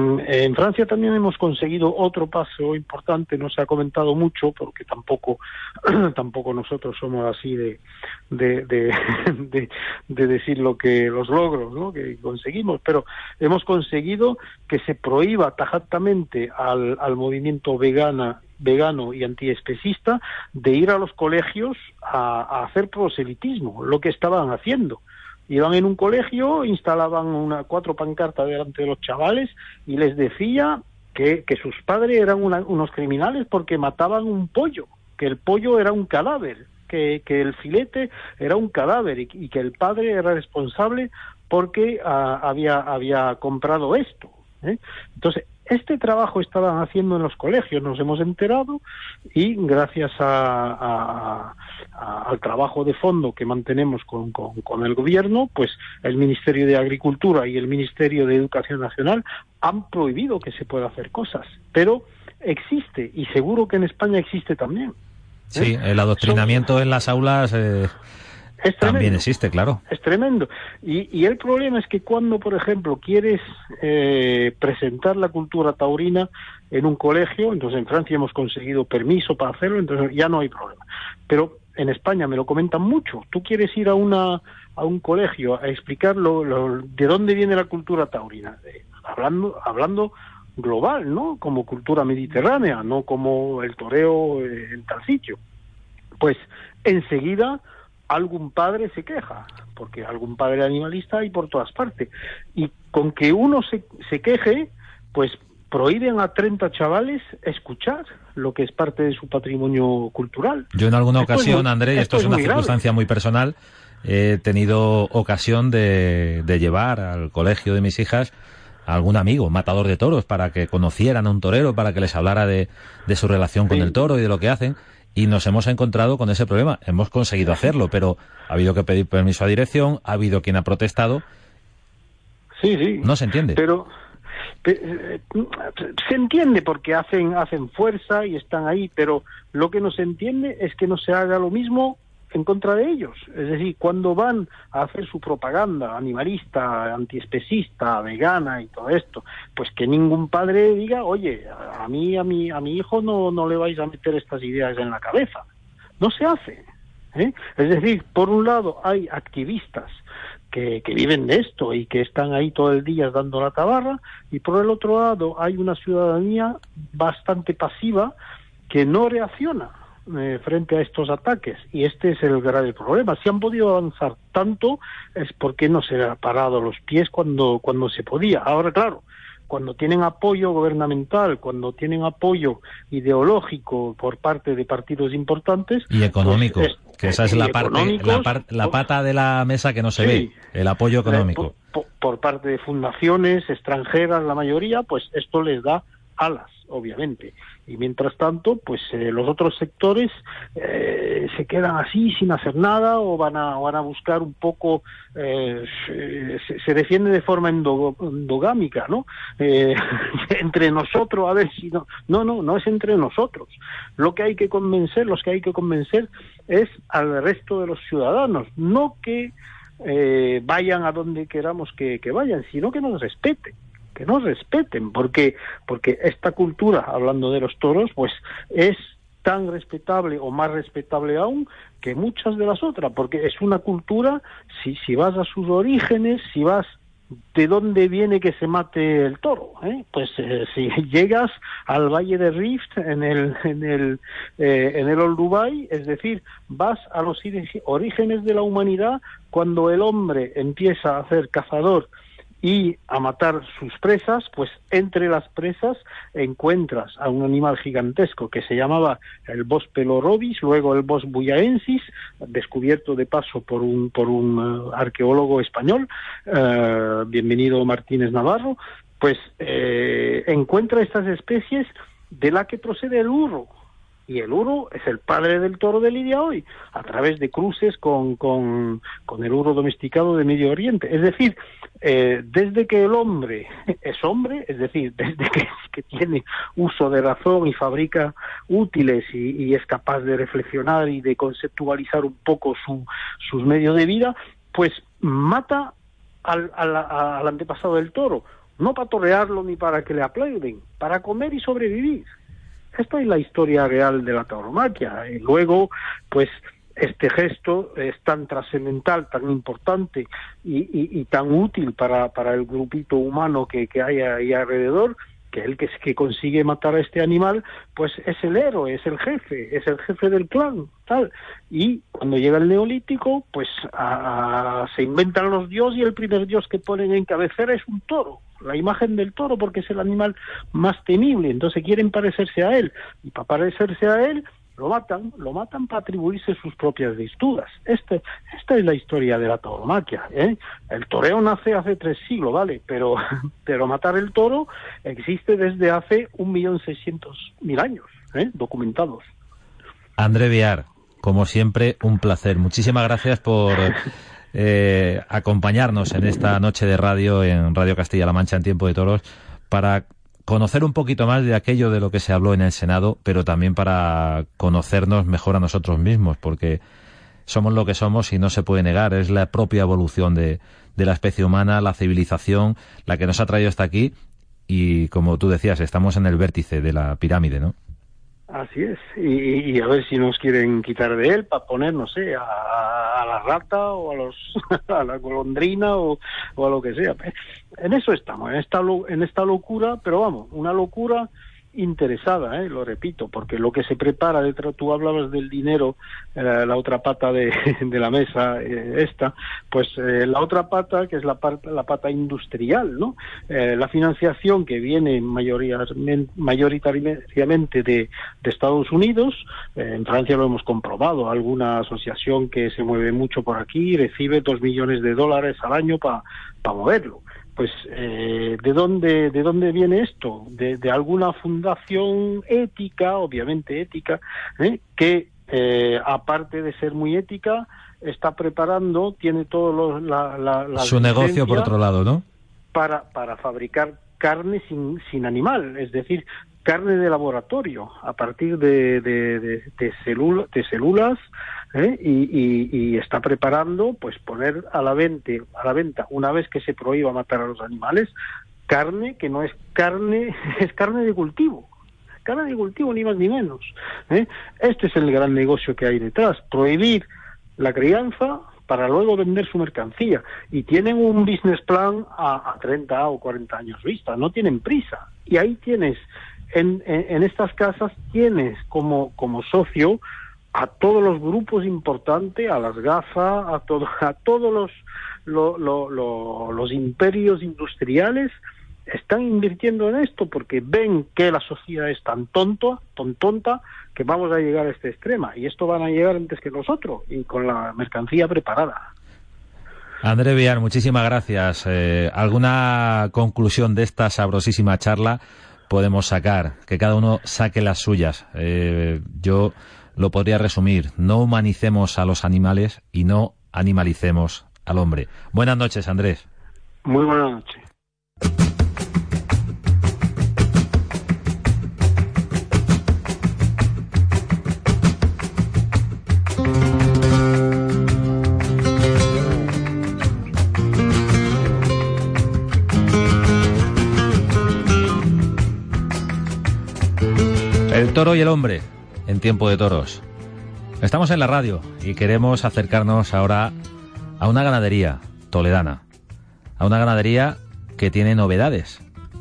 En Francia también hemos conseguido otro paso importante. No se ha comentado mucho porque tampoco tampoco nosotros somos así de de de, de, de decir lo que los logros, ¿no?, que conseguimos, pero hemos conseguido que se prohíba tajantemente al, al movimiento vegana vegano y antiespecista de ir a los colegios a, a hacer proselitismo, lo que estaban haciendo. Iban en un colegio, instalaban una cuatro pancartas delante de los chavales y les decía que, que sus padres eran una, unos criminales porque mataban un pollo, que el pollo era un cadáver, que, que el filete era un cadáver y, y que el padre era responsable porque uh, había, había comprado esto, ¿eh? Entonces, este trabajo estaban haciendo en los colegios, nos hemos enterado, y gracias a, a, a, al trabajo de fondo que mantenemos con, con, con el gobierno, pues el Ministerio de Agricultura y el Ministerio de Educación Nacional han prohibido que se pueda hacer cosas, pero existe, y seguro que en España existe también. ¿eh? Sí, el adoctrinamiento Son... en las aulas... Eh... Es también existe, claro. Es tremendo. Y, y el problema es que cuando, por ejemplo, quieres eh, presentar la cultura taurina en un colegio, entonces en Francia hemos conseguido permiso para hacerlo, entonces ya no hay problema. Pero en España me lo comentan mucho. Tú quieres ir a una a un colegio a explicar lo, lo, de dónde viene la cultura taurina, eh, hablando hablando global, ¿no? Como cultura mediterránea, no como el toreo en tal sitio. Pues enseguida algún padre se queja, porque algún padre animalista hay por todas partes. Y con que uno se, se queje, pues prohíben a treinta chavales escuchar lo que es parte de su patrimonio cultural. Yo en alguna esto ocasión, muy, André, y esto, esto es, es una circunstancia grave. muy personal, he tenido ocasión de, de llevar al colegio de mis hijas a algún amigo, matador de toros, para que conocieran a un torero, para que les hablara de, de su relación con sí. el toro y de lo que hacen. Y nos hemos encontrado con ese problema. Hemos conseguido hacerlo, pero ha habido que pedir permiso a dirección, ha habido quien ha protestado. Sí, sí. No se entiende. Pero se entiende porque hacen hacen fuerza y están ahí, pero lo que no se entiende es que no se haga lo mismo en contra de ellos. Es decir, cuando van a hacer su propaganda animalista, antiespecista, vegana y todo esto, pues que ningún padre diga, oye, a mí, a mi, a mi hijo no, no le vais a meter estas ideas en la cabeza. No se hace, ¿eh? Es decir, por un lado hay activistas que, que viven de esto y que están ahí todo el día dando la tabarra, y por el otro lado hay una ciudadanía bastante pasiva que no reacciona Eh, frente a estos ataques, y este es el grave problema. Si han podido avanzar tanto es porque no se ha parado los pies cuando cuando se podía. Ahora, claro, cuando tienen apoyo gubernamental, cuando tienen apoyo ideológico por parte de partidos importantes y económico, pues es, que esa es la parte la, par, la pata de la mesa que no se sí, ve, el apoyo económico por, por, por parte de fundaciones extranjeras, la mayoría, pues esto les da alas, obviamente. Y mientras tanto, pues eh, los otros sectores eh, se quedan así sin hacer nada, o van a van a buscar un poco, eh, se, se defiende de forma endogámica, ¿no? Eh, entre nosotros, a ver si no, no, no, no es entre nosotros. Lo que hay que convencer, los que hay que convencer es al resto de los ciudadanos, no que eh, vayan a donde queramos que, que vayan, sino que nos respeten. que nos respeten, porque porque esta cultura, hablando de los toros, pues es tan respetable o más respetable aún que muchas de las otras, porque es una cultura, si si vas a sus orígenes, si vas de dónde viene que se mate el toro, ¿eh? Pues eh, si llegas al Valle de Rift en el en el eh, en el Old Dubai, es decir, vas a los orígenes de la humanidad, cuando el hombre empieza a ser cazador y a matar sus presas, pues entre las presas encuentras a un animal gigantesco que se llamaba el Bos pelorobis, luego el Bos buyaensis, descubierto de paso por un por un uh, arqueólogo español, uh, bienvenido Martínez Navarro, pues eh, encuentra estas especies de la que procede el burro. Y el uro es el padre del toro de Lidia hoy, a través de cruces con, con, con el uro domesticado de Medio Oriente. Es decir, eh, desde que el hombre es hombre, es decir, desde que, que tiene uso de razón y fabrica útiles y, y es capaz de reflexionar y de conceptualizar un poco su, sus medios de vida, pues mata al, al, al antepasado del toro, no para torearlo ni para que le aplauden, para comer y sobrevivir. Esta es la historia real de la tauromaquia. Y luego, pues, este gesto es tan trascendental, tan importante y, y, y tan útil para, para el grupito humano que, que hay ahí alrededor, que el que, que consigue matar a este animal, pues es el héroe, es el jefe, es el jefe del clan, tal. Y cuando llega el Neolítico, pues a, a, se inventan los dioses, y el primer dios que ponen en cabecera es un toro, la imagen del toro, porque es el animal más temible. Entonces quieren parecerse a él, y para parecerse a él lo matan, lo matan para atribuirse sus propias virtudes. Este, esta es la historia de la tauromaquia, ¿eh? El toreo nace hace tres siglos, ¿vale? Pero, pero matar el toro existe desde hace un millón seiscientos mil años, ¿eh? Documentados. André Viar, como siempre, un placer. Muchísimas gracias por eh, acompañarnos en esta noche de radio en Radio Castilla-La Mancha en Tiempo de Toros, para conocer un poquito más de aquello de lo que se habló en el Senado, pero también para conocernos mejor a nosotros mismos, porque somos lo que somos y no se puede negar. Es la propia evolución de, de la especie humana, la civilización, la que nos ha traído hasta aquí, y como tú decías, estamos en el vértice de la pirámide, ¿no? Así es, y, y a ver si nos quieren quitar de él para poner, no sé, a, a la rata o a los a la golondrina o, o a lo que sea. En eso estamos, en esta en esta locura, pero vamos, una locura interesada, ¿eh? Lo repito, porque lo que se prepara detrás, tú hablabas del dinero, eh, la otra pata de, de la mesa, eh, esta, pues eh, la otra pata, que es la, parte, la pata industrial, ¿no? Eh, la financiación que viene mayoritariamente de, de Estados Unidos, eh, en Francia lo hemos comprobado, alguna asociación que se mueve mucho por aquí recibe dos millones de dólares al año para pa moverlo. Pues, eh, ¿de dónde de dónde viene esto? De, de alguna fundación ética, obviamente ética, ¿eh? que, eh, aparte de ser muy ética, está preparando, tiene todos los... La, la, la su negocio, por otro lado, ¿no? Para, para fabricar carne sin, sin animal, es decir, carne de laboratorio, a partir de, de, de, de, célula, de células, ¿eh? y, y, y está preparando, pues, poner a la venta, a la venta, una vez que se prohíba matar a los animales, carne que no es carne, es carne de cultivo, carne de cultivo ni más ni menos, ¿eh? Este es el gran negocio que hay detrás, prohibir la crianza para luego vender su mercancía, y tienen un business plan a, a treinta o cuarenta años vista, no tienen prisa, y ahí tienes, en, en, en estas casas tienes como, como socio a todos los grupos importantes, a las GAFA, a, todo, a todos los, lo, lo, lo, los imperios industriales, están invirtiendo en esto porque ven que la sociedad es tan tonta, tan tonta, que vamos a llegar a este extremo, y esto van a llegar antes que nosotros, y con la mercancía preparada. André Villar, muchísimas gracias. Eh, ¿Alguna conclusión de esta sabrosísima charla podemos sacar? Que cada uno saque las suyas. Eh, yo lo podría resumir: no humanicemos a los animales y no animalicemos al hombre. Buenas noches, Andrés. Muy buenas noches. El toro y el hombre, en Tiempo de Toros. Estamos en la radio y queremos acercarnos ahora a una ganadería toledana, a una ganadería que tiene novedades.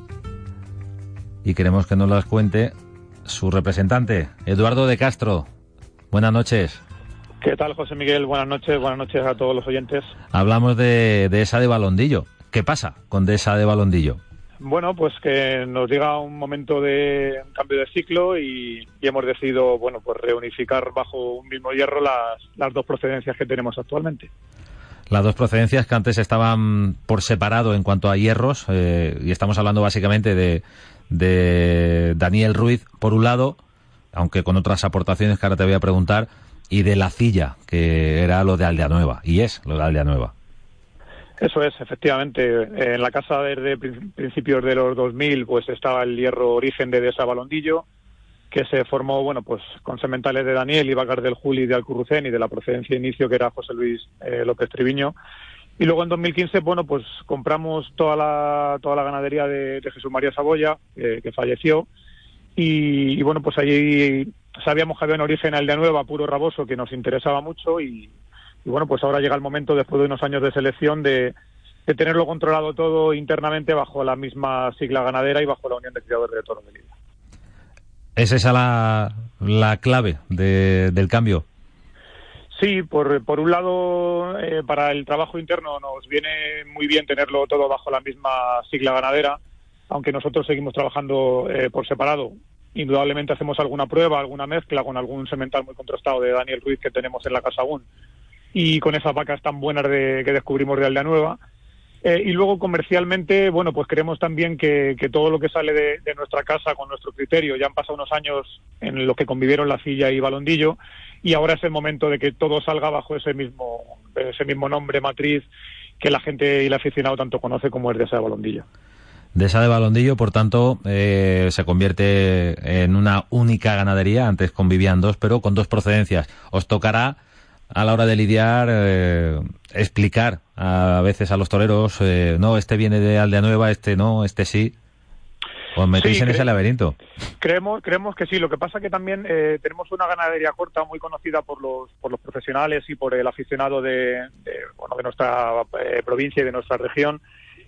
Y queremos que nos las cuente su representante, Eduardo de Castro. Buenas noches. ¿Qué tal, José Miguel? Buenas noches, buenas noches a todos los oyentes. Hablamos de Dehesa de Balondillo. ¿Qué pasa con Dehesa de Balondillo? Bueno, pues que nos llega un momento de un cambio de ciclo y, y hemos decidido, bueno, pues reunificar bajo un mismo hierro las, las dos procedencias que tenemos actualmente. Las dos procedencias que antes estaban por separado en cuanto a hierros, eh, y estamos hablando básicamente de, de Daniel Ruiz, por un lado, aunque con otras aportaciones que ahora te voy a preguntar, y de La Cilla, que era lo de Aldea Nueva, y es lo de Aldea Nueva. Eso es, efectivamente. En la casa desde principios de los dos mil pues estaba el hierro origen de Dehesa Balondillo, que se formó, bueno, pues con sementales de Daniel y vacas del Juli de Alcurrucén y de la procedencia de inicio que era José Luis eh, López Triviño. Y luego en dos mil quince, bueno, pues compramos toda la toda la ganadería de, de Jesús María Saboya, eh, que falleció, y, y bueno, pues allí sabíamos que había un origen a Aldea Nueva, puro raboso, que nos interesaba mucho, y Y bueno, pues ahora llega el momento, después de unos años de selección, de, de tenerlo controlado todo internamente bajo la misma sigla ganadera y bajo la Unión de Criadores de Toros de Lidia. ¿Es esa la, la clave de, del cambio? Sí, por, por un lado, eh, para el trabajo interno nos viene muy bien tenerlo todo bajo la misma sigla ganadera, aunque nosotros seguimos trabajando eh, por separado. Indudablemente hacemos alguna prueba, alguna mezcla con algún semental muy contrastado de Daniel Ruiz que tenemos en la Casa Agún, y con esas vacas tan buenas de, que descubrimos de Aldea Nueva. Eh, y luego comercialmente, bueno, pues queremos también que, que todo lo que sale de, de nuestra casa con nuestro criterio, ya han pasado unos años en los que convivieron La Cilla y Balondillo, y ahora es el momento de que todo salga bajo ese mismo, ese mismo nombre matriz que la gente y el aficionado tanto conoce como es Dehesa de Balondillo. Dehesa de Balondillo, por tanto, eh, se convierte en una única ganadería. Antes convivían dos, pero con dos procedencias. Os tocará, a la hora de lidiar, eh, explicar a veces a los toreros, eh, no, este viene de Aldea Nueva, este no, este sí. ¿Os metéis sí, en cre- ese laberinto? Creemos, creemos que sí. Lo que pasa que también eh, tenemos una ganadería corta muy conocida por los por los profesionales y por el aficionado de, de, bueno, de nuestra eh, provincia y de nuestra región.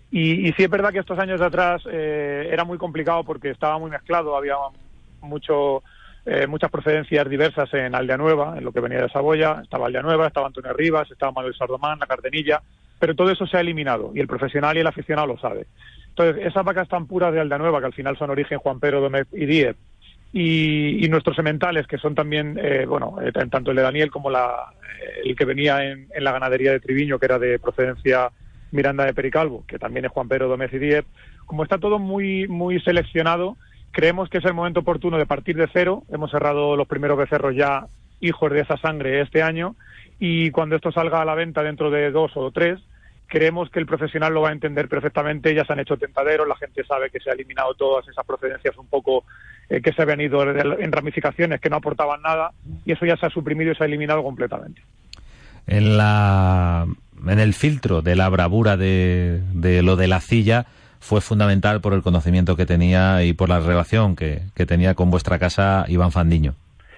Y, y sí es verdad que estos años de atrás eh, era muy complicado porque estaba muy mezclado, había mucho, eh, muchas procedencias diversas en Aldea Nueva, en lo que venía de Saboya. Estaba Aldea Nueva, estaba Antonio Rivas, estaba Manuel Sardomán, la Cardenilla, pero todo eso se ha eliminado y el profesional y el aficionado lo sabe. Entonces, esas vacas tan puras de Aldea Nueva, que al final son origen Juan Pedro Domecq y Díez, y, y nuestros sementales, que son también, eh, bueno, eh, tanto el de Daniel como la, el que venía en, en la ganadería de Triviño, que era de procedencia Miranda de Pericalvo, que también es Juan Pedro Domecq y Díez. Como está todo muy muy seleccionado, creemos que es el momento oportuno de partir de cero. Hemos cerrado los primeros becerros ya hijos de esa sangre este año, y cuando esto salga a la venta dentro de dos o tres, creemos que el profesional lo va a entender perfectamente. Ya se han hecho tentaderos, la gente sabe que se ha eliminado todas esas procedencias un poco eh, que se habían ido en ramificaciones que no aportaban nada, y eso ya se ha suprimido y se ha eliminado completamente. En la en el filtro de la bravura de, de lo de la Cilla fue fundamental por el conocimiento que tenía y por la relación que, que tenía con vuestra casa Iván Fandiño.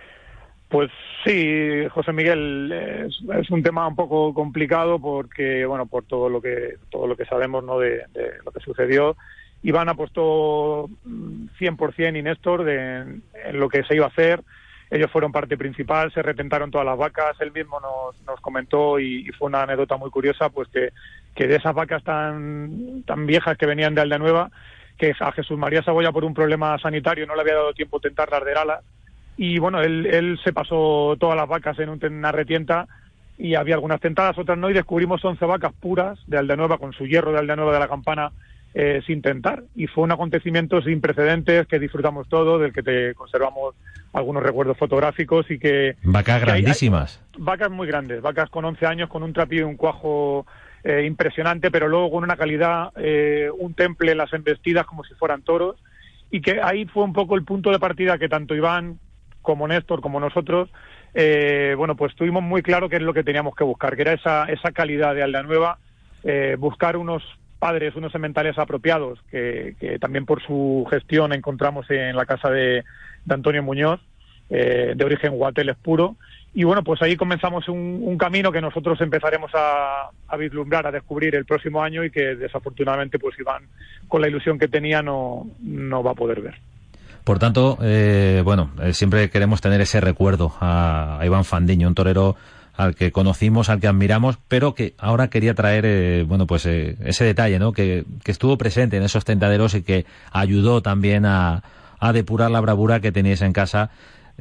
Pues sí, José Miguel, es, es un tema un poco complicado porque, bueno, por todo lo que todo lo que sabemos, ¿no?, de, de lo que sucedió. Iván apostó cien por ciento y Néstor de, en lo que se iba a hacer. Ellos fueron parte principal, se retentaron todas las vacas. Él mismo nos, nos comentó, y, y fue una anécdota muy curiosa, pues que, que de esas vacas tan, tan viejas que venían de Aldea Nueva, que a Jesús María Saboya por un problema sanitario no le había dado tiempo tentar las de alas. Y bueno, él, él se pasó todas las vacas en un, una retienta, y había algunas tentadas, otras no, y descubrimos once vacas puras de Aldea Nueva, con su hierro de Aldea Nueva de la Campana, eh, sin tentar. Y fue un acontecimiento sin precedentes que disfrutamos todos, del que te conservamos algunos recuerdos fotográficos. Y que vacas que grandísimas. Hay, hay vacas muy grandes, vacas con once años, con un trapío y un cuajo eh, impresionante, pero luego con una calidad, eh, un temple en las embestidas como si fueran toros. Y que ahí fue un poco el punto de partida que tanto Iván como Néstor, como nosotros, eh, bueno, pues tuvimos muy claro qué es lo que teníamos que buscar, que era esa, esa calidad de Aldea Nueva, eh, buscar unos padres, unos sementales apropiados, que, que también por su gestión encontramos en la casa de, de Antonio Muñoz, eh, de origen guateles puro. Y bueno, pues ahí comenzamos un, un camino que nosotros empezaremos a, a vislumbrar, a descubrir el próximo año, y que desafortunadamente pues Iván, con la ilusión que tenía, no, no va a poder ver. Por tanto, eh, bueno, eh, siempre queremos tener ese recuerdo a, a Iván Fandiño, un torero al que conocimos, al que admiramos, pero que ahora quería traer, eh, bueno, pues eh, ese detalle, ¿no?, que, que estuvo presente en esos tentaderos y que ayudó también a, a depurar la bravura que teníais en casa,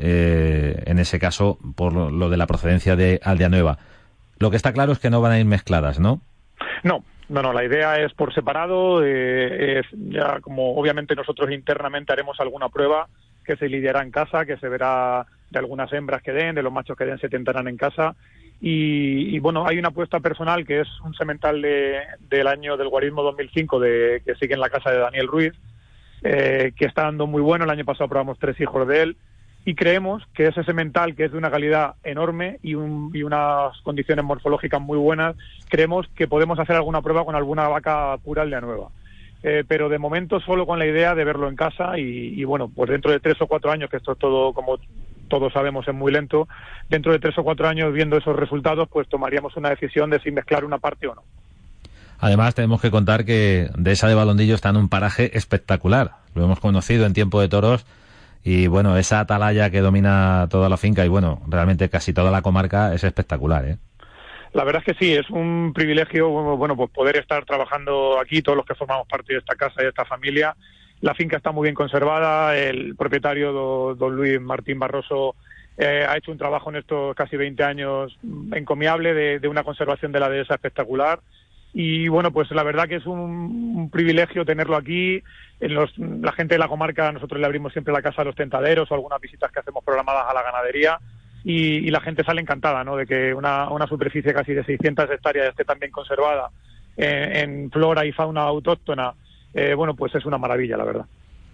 eh, en ese caso, por lo, lo de la procedencia de Aldea Nueva. Lo que está claro es que no van a ir mezcladas, ¿no? No. No, no, la idea es por separado. Eh, es ya como obviamente nosotros internamente haremos alguna prueba que se lidiará en casa, que se verá de algunas hembras que den, de los machos que den, se tentarán en casa. Y, y bueno, hay una apuesta personal que es un semental de, del año del guarismo dos mil cinco, de, que sigue en la casa de Daniel Ruiz, eh, que está dando muy bueno. El año pasado probamos tres hijos de él. Y creemos que ese semental, que es de una calidad enorme y, un, y unas condiciones morfológicas muy buenas, creemos que podemos hacer alguna prueba con alguna vaca pura Aldea Nueva. Eh, pero de momento solo con la idea de verlo en casa, y, y bueno, pues dentro de tres o cuatro años, que esto es todo, como todos sabemos, es muy lento, dentro de tres o cuatro años, viendo esos resultados, pues tomaríamos una decisión de si mezclar una parte o no. Además, tenemos que contar que Dehesa de Valondillo está en un paraje espectacular. Lo hemos conocido en Tiempo de Toros. Y bueno, esa atalaya que domina toda la finca y bueno, realmente casi toda la comarca es espectacular, ¿eh? La verdad es que sí, es un privilegio, bueno, pues poder estar trabajando aquí, todos los que formamos parte de esta casa y de esta familia. La finca está muy bien conservada, el propietario, do, don Luis Martín Barroso, eh, ha hecho un trabajo en estos casi veinte años encomiable de, de una conservación de la dehesa espectacular. Y bueno, pues la verdad que es un, un privilegio tenerlo aquí. En los, la gente de la comarca, nosotros le abrimos siempre la casa a los tentaderos o algunas visitas que hacemos programadas a la ganadería, y, y la gente sale encantada, ¿no?, de que una, una superficie casi de seiscientas hectáreas esté tan bien conservada eh, en flora y fauna autóctona. Eh, bueno, pues es una maravilla, la verdad.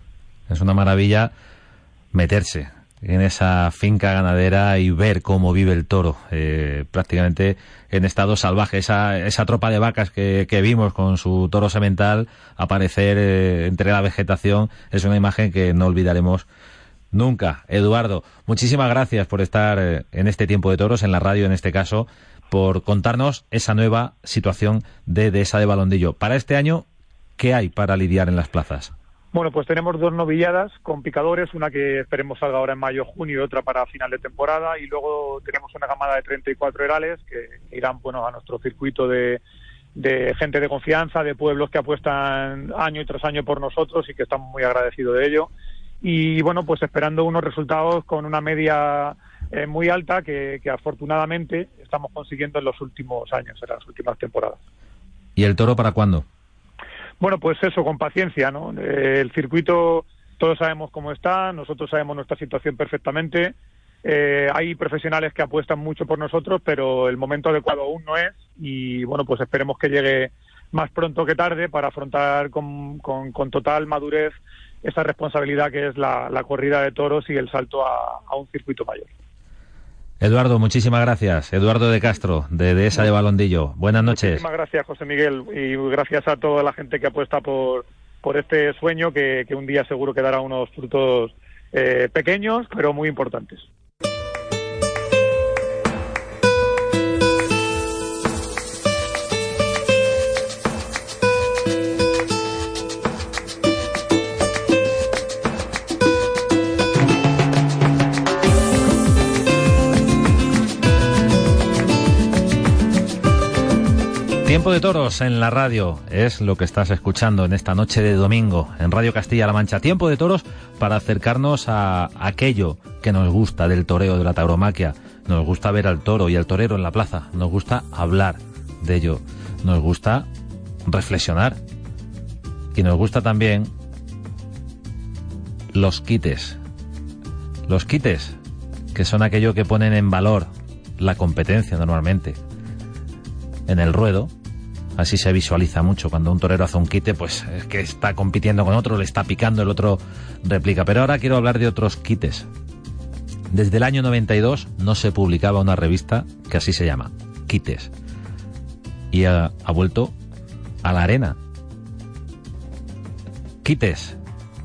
Es una maravilla meterse en esa finca ganadera y ver cómo vive el toro, eh, prácticamente en estado salvaje. Esa, esa tropa de vacas que, que vimos con su toro semental aparecer eh, entre la vegetación es una imagen que no olvidaremos nunca. Eduardo, muchísimas gracias por estar eh, en este Tiempo de Toros, en la radio en este caso, por contarnos esa nueva situación de Dehesa de Valondillo. Para este año, ¿qué hay para lidiar en las plazas? Bueno, pues tenemos dos novilladas con picadores, una que esperemos salga ahora en mayo o junio y otra para final de temporada, y luego tenemos una camada de treinta y cuatro herales que irán, bueno, a nuestro circuito de, de gente de confianza, de pueblos que apuestan año tras año por nosotros y que estamos muy agradecidos de ello. Y bueno, pues esperando unos resultados con una media eh, muy alta que, que afortunadamente estamos consiguiendo en los últimos años, en las últimas temporadas. ¿Y el toro para cuándo? Bueno, pues eso, con paciencia, ¿no? Eh, el circuito, todos sabemos cómo está, nosotros sabemos nuestra situación perfectamente. Eh, hay profesionales que apuestan mucho por nosotros, pero el momento adecuado aún no es. Y bueno, pues esperemos que llegue más pronto que tarde para afrontar con, con, con total madurez esa responsabilidad que es la, la corrida de toros y el salto a, a un circuito mayor. Eduardo, muchísimas gracias. Eduardo de Castro, de Dehesa de Valondillo. Buenas noches. Muchísimas gracias, José Miguel, y gracias a toda la gente que apuesta por, por este sueño que, que un día seguro que dará unos frutos eh, pequeños, pero muy importantes. Tiempo de toros en la radio es lo que estás escuchando en esta noche de domingo en Radio Castilla-La Mancha. Tiempo de toros para acercarnos a aquello que nos gusta del toreo, de la tauromaquia. Nos gusta ver al toro y al torero en la plaza. Nos gusta hablar de ello. Nos gusta reflexionar. Y nos gusta también los quites. Los quites, que son aquello que ponen en valor la competencia normalmente. En el ruedo, así se visualiza mucho. Cuando un torero hace un quite, pues es que está compitiendo con otro, le está picando, el otro replica. Pero ahora quiero hablar de otros quites. Desde el año noventa y dos no se publicaba una revista que así se llama, Quites. Y ha, ha vuelto a la arena. Quites,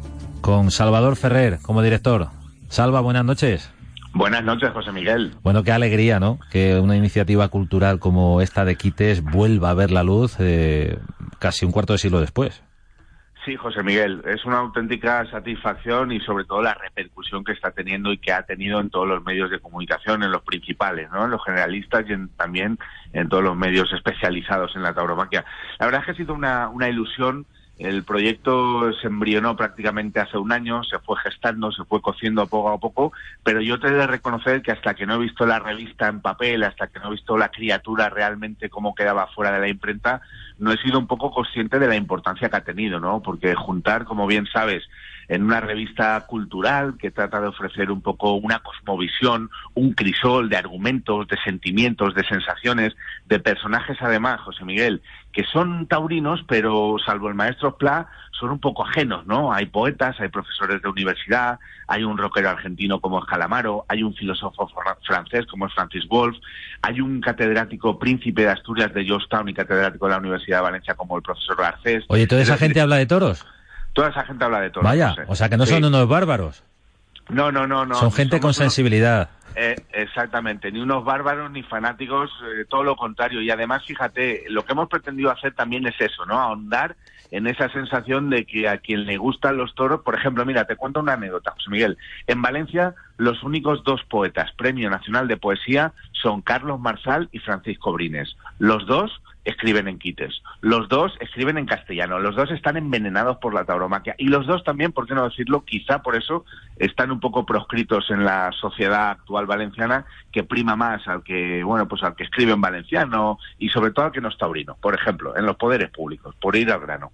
con Salvador Ferrer como director. Salva, buenas noches. Buenas noches, José Miguel. Bueno, qué alegría, ¿no? Que una iniciativa cultural como esta de Quites vuelva a ver la luz eh, casi un cuarto de siglo después. Sí, José Miguel, es una auténtica satisfacción y sobre todo la repercusión que está teniendo y que ha tenido en todos los medios de comunicación, en los principales, ¿no? En los generalistas y en, también en todos los medios especializados en la tauromaquia. La verdad es que ha sido una, una ilusión. El proyecto se embrionó prácticamente hace un año, se fue gestando, se fue cociendo poco a poco, pero yo te he de reconocer que hasta que no he visto la revista en papel, hasta que no he visto la criatura realmente cómo quedaba fuera de la imprenta, no he sido un poco consciente de la importancia que ha tenido, ¿no? Porque juntar, como bien sabes, en una revista cultural que trata de ofrecer un poco una cosmovisión, un crisol de argumentos, de sentimientos, de sensaciones, de personajes además, José Miguel, que son taurinos, pero salvo el maestro Pla, son un poco ajenos, ¿no? Hay poetas, hay profesores de universidad, hay un rockero argentino como es Calamaro, hay un filósofo francés como es Francis Wolff, hay un catedrático príncipe de Asturias de Georgetown y catedrático de la Universidad de Valencia como el profesor Garcés. Oye, ¿toda esa gente habla de toros? Toda esa gente habla de toros. Vaya, no sé. O sea que no sí. son unos bárbaros. No, no, no, no. Son gente con sensibilidad. Unos, eh, exactamente, ni unos bárbaros ni fanáticos, eh, todo lo contrario. Y además, fíjate, lo que hemos pretendido hacer también es eso, ¿no? Ahondar en esa sensación de que a quien le gustan los toros, por ejemplo, mira, te cuento una anécdota, José Miguel. En Valencia, los únicos dos poetas Premio Nacional de Poesía son Carlos Marsal y Francisco Brines. Los dos escriben en quites, los dos escriben en castellano, los dos están envenenados por la tauromaquia y los dos también, por qué no decirlo, quizá por eso están un poco proscritos en la sociedad actual valenciana, que prima más al que, bueno, pues al que escribe en valenciano y sobre todo al que no es taurino, por ejemplo, en los poderes públicos, por ir al grano.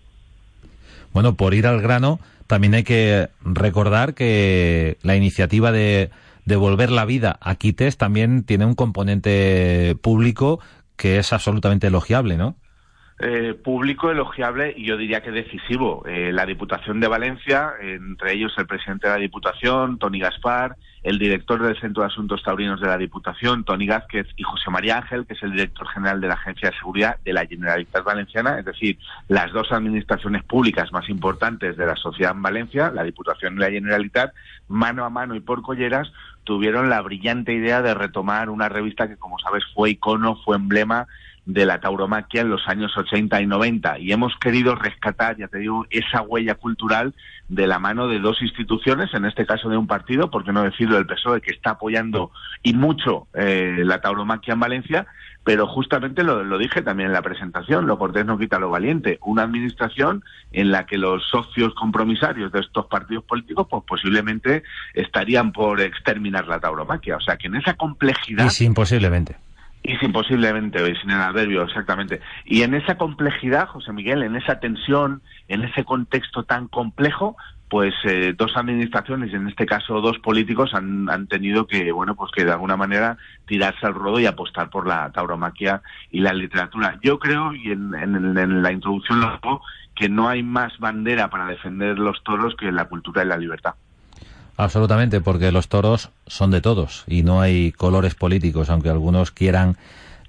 Bueno, por ir al grano, también hay que recordar que la iniciativa de devolver la vida a Quites también tiene un componente público que es absolutamente elogiable, ¿no? Eh, público, elogiable y yo diría que decisivo. Eh, la Diputación de Valencia, entre ellos el presidente de la Diputación, Toni Gaspar, el director del Centro de Asuntos Taurinos de la Diputación, Toni Gázquez, y José María Ángel, que es el director general de la Agencia de Seguridad de la Generalitat Valenciana, es decir, las dos administraciones públicas más importantes de la sociedad en Valencia, la Diputación y la Generalitat, mano a mano y por colleras, tuvieron la brillante idea de retomar una revista que, como sabes, fue icono, fue emblema de la tauromaquia en los años ochenta y noventa, y hemos querido rescatar, ya te digo, esa huella cultural de la mano de dos instituciones, en este caso de un partido, por qué no decirlo, el P S O E, que está apoyando y mucho eh, la tauromaquia en Valencia, pero justamente lo, lo dije también en la presentación, lo cortés no quita lo valiente, una administración en la que los socios compromisarios de estos partidos políticos pues posiblemente estarían por exterminar la tauromaquia, o sea que en esa complejidad... Y sin posiblemente. Y sin posiblemente, sin el adverbio, exactamente. Y en esa complejidad, José Miguel, en esa tensión, en ese contexto tan complejo, pues eh, dos administraciones, en este caso dos políticos, han, han tenido que, bueno, pues que de alguna manera tirarse al ruedo y apostar por la tauromaquia y la literatura. Yo creo, y en, en, en la introducción lo digo, que no hay más bandera para defender los toros que la cultura y la libertad. Absolutamente, porque los toros son de todos y no hay colores políticos, aunque algunos quieran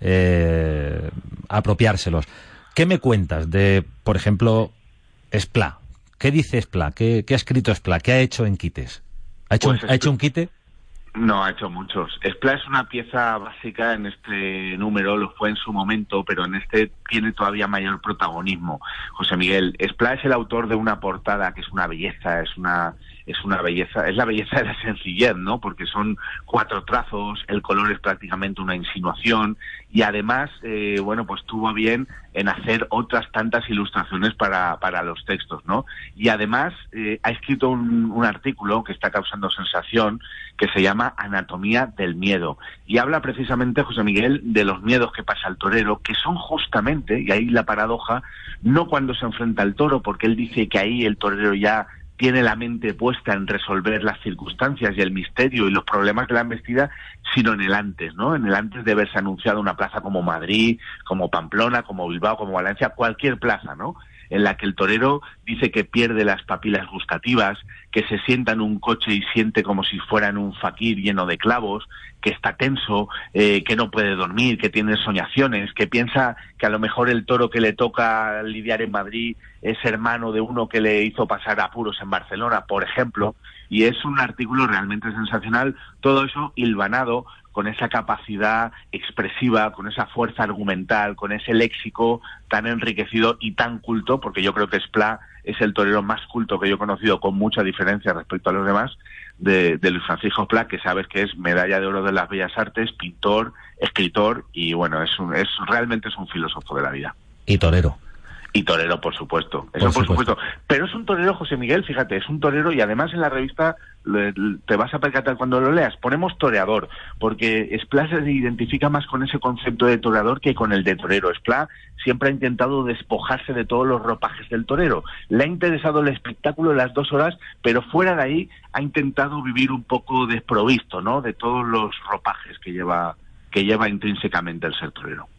eh, apropiárselos. ¿Qué me cuentas de, por ejemplo, Esplá? ¿Qué dice Esplá? ¿Qué, qué ha escrito Esplá? ¿Qué ha hecho en quites? ¿Ha hecho, Pues un, ¿ha hecho un quite? No, ha hecho muchos. Esplá es una pieza básica en este número, lo fue en su momento, pero en este tiene todavía mayor protagonismo. José Miguel, Esplá es el autor de una portada que es una belleza, es una... es una belleza, es la belleza de la sencillez, ¿no? Porque son cuatro trazos, el color es prácticamente una insinuación y además, eh, bueno, pues tuvo bien en hacer otras tantas ilustraciones para, para los textos, ¿no? Y además eh, ha escrito un, un artículo que está causando sensación que se llama Anatomía del miedo y habla precisamente, José Miguel, de los miedos que pasa al torero, que son justamente, y ahí la paradoja, no cuando se enfrenta al toro, porque él dice que ahí el torero ya tiene la mente puesta en resolver las circunstancias y el misterio y los problemas de la embestida, sino en el antes, ¿no? En el antes de haberse anunciado una plaza como Madrid, como Pamplona, como Bilbao, como Valencia, cualquier plaza, ¿no? En la que el torero dice que pierde las papilas gustativas, que se sienta en un coche y siente como si fuera en un faquir lleno de clavos, que está tenso, eh, que no puede dormir, que tiene soñaciones, que piensa que a lo mejor el toro que le toca lidiar en Madrid es hermano de uno que le hizo pasar apuros en Barcelona, por ejemplo, y es un artículo realmente sensacional, todo eso hilvanado con esa capacidad expresiva, con esa fuerza argumental, con ese léxico tan enriquecido y tan culto, porque yo creo que Esplá es el torero más culto que yo he conocido, con mucha diferencia respecto a los demás, de, de Luis Francisco Esplá, que sabes que es medalla de oro de las Bellas Artes, pintor, escritor, y bueno, es, un, es realmente es un filósofo de la vida. Y torero. Y torero, por supuesto. Eso por por supuesto. supuesto. Pero es un torero, José Miguel, fíjate, es un torero y además en la revista le, te vas a percatar cuando lo leas. Ponemos toreador, porque Esplá se identifica más con ese concepto de toreador que con el de torero. Esplá siempre ha intentado despojarse de todos los ropajes del torero. Le ha interesado el espectáculo de las dos horas, pero fuera de ahí ha intentado vivir un poco desprovisto, ¿no? De todos los ropajes que lleva, que lleva intrínsecamente el ser torero.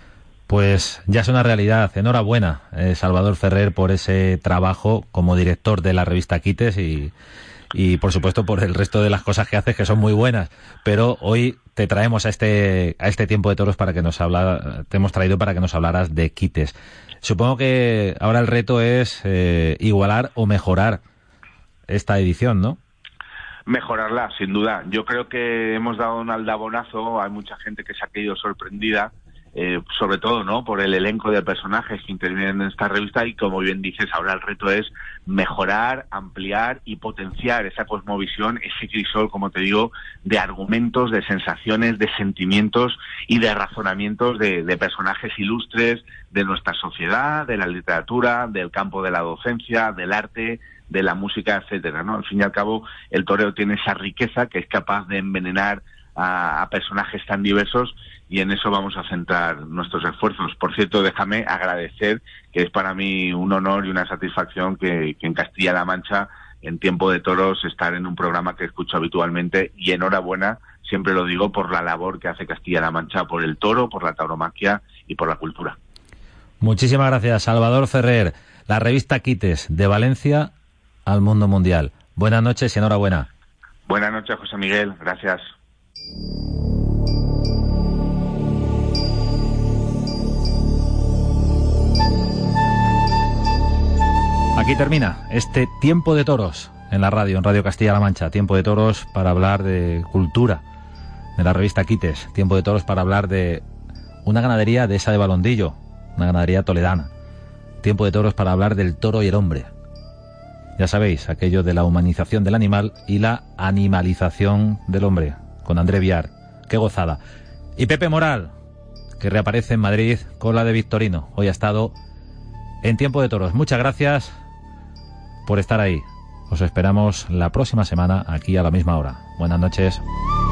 Pues ya es una realidad. Enhorabuena, eh, Salvador Ferrer, por ese trabajo como director de la revista Quites y, y, por supuesto, por el resto de las cosas que haces, que son muy buenas. Pero hoy te traemos a este a este tiempo de toros para que nos habla, te hemos traído para que nos hablaras de Quites. Supongo que ahora el reto es eh, igualar o mejorar esta edición, ¿no? Mejorarla, sin duda. Yo creo que hemos dado un aldabonazo. Hay mucha gente que se ha quedado sorprendida. Eh, sobre todo, ¿no?, por el elenco de personajes que intervienen en esta revista y, como bien dices, ahora el reto es mejorar, ampliar y potenciar esa cosmovisión, ese crisol, como te digo, de argumentos, de sensaciones, de sentimientos y de razonamientos de, de personajes ilustres de nuestra sociedad, de la literatura, del campo de la docencia, del arte, de la música, etcétera, ¿no? Al fin y al cabo, el toreo tiene esa riqueza que es capaz de envenenar a, a personajes tan diversos, y en eso vamos a centrar nuestros esfuerzos. Por cierto, déjame agradecer, que es para mí un honor y una satisfacción que, que en Castilla-La Mancha, en Tiempo de Toros, estar en un programa que escucho habitualmente, y enhorabuena, siempre lo digo, por la labor que hace Castilla-La Mancha por el toro, por la tauromaquia y por la cultura. Muchísimas gracias, Salvador Ferrer. La revista Quites, de Valencia al mundo mundial. Buenas noches y enhorabuena. Buenas noches, José Miguel. Gracias. Aquí termina este Tiempo de Toros en la radio, en Radio Castilla-La Mancha. Tiempo de Toros para hablar de cultura, de la revista Quites. Tiempo de Toros para hablar de una ganadería de esa de Balondillo, una ganadería toledana. Tiempo de toros para hablar del toro y el hombre. Ya sabéis, aquello de la humanización del animal y la animalización del hombre, con André Viar. ¡Qué gozada! Y Pepe Moral, que reaparece en Madrid con la de Victorino. Hoy ha estado en Tiempo de Toros. Muchas gracias por estar ahí. Os esperamos la próxima semana aquí a la misma hora. Buenas noches.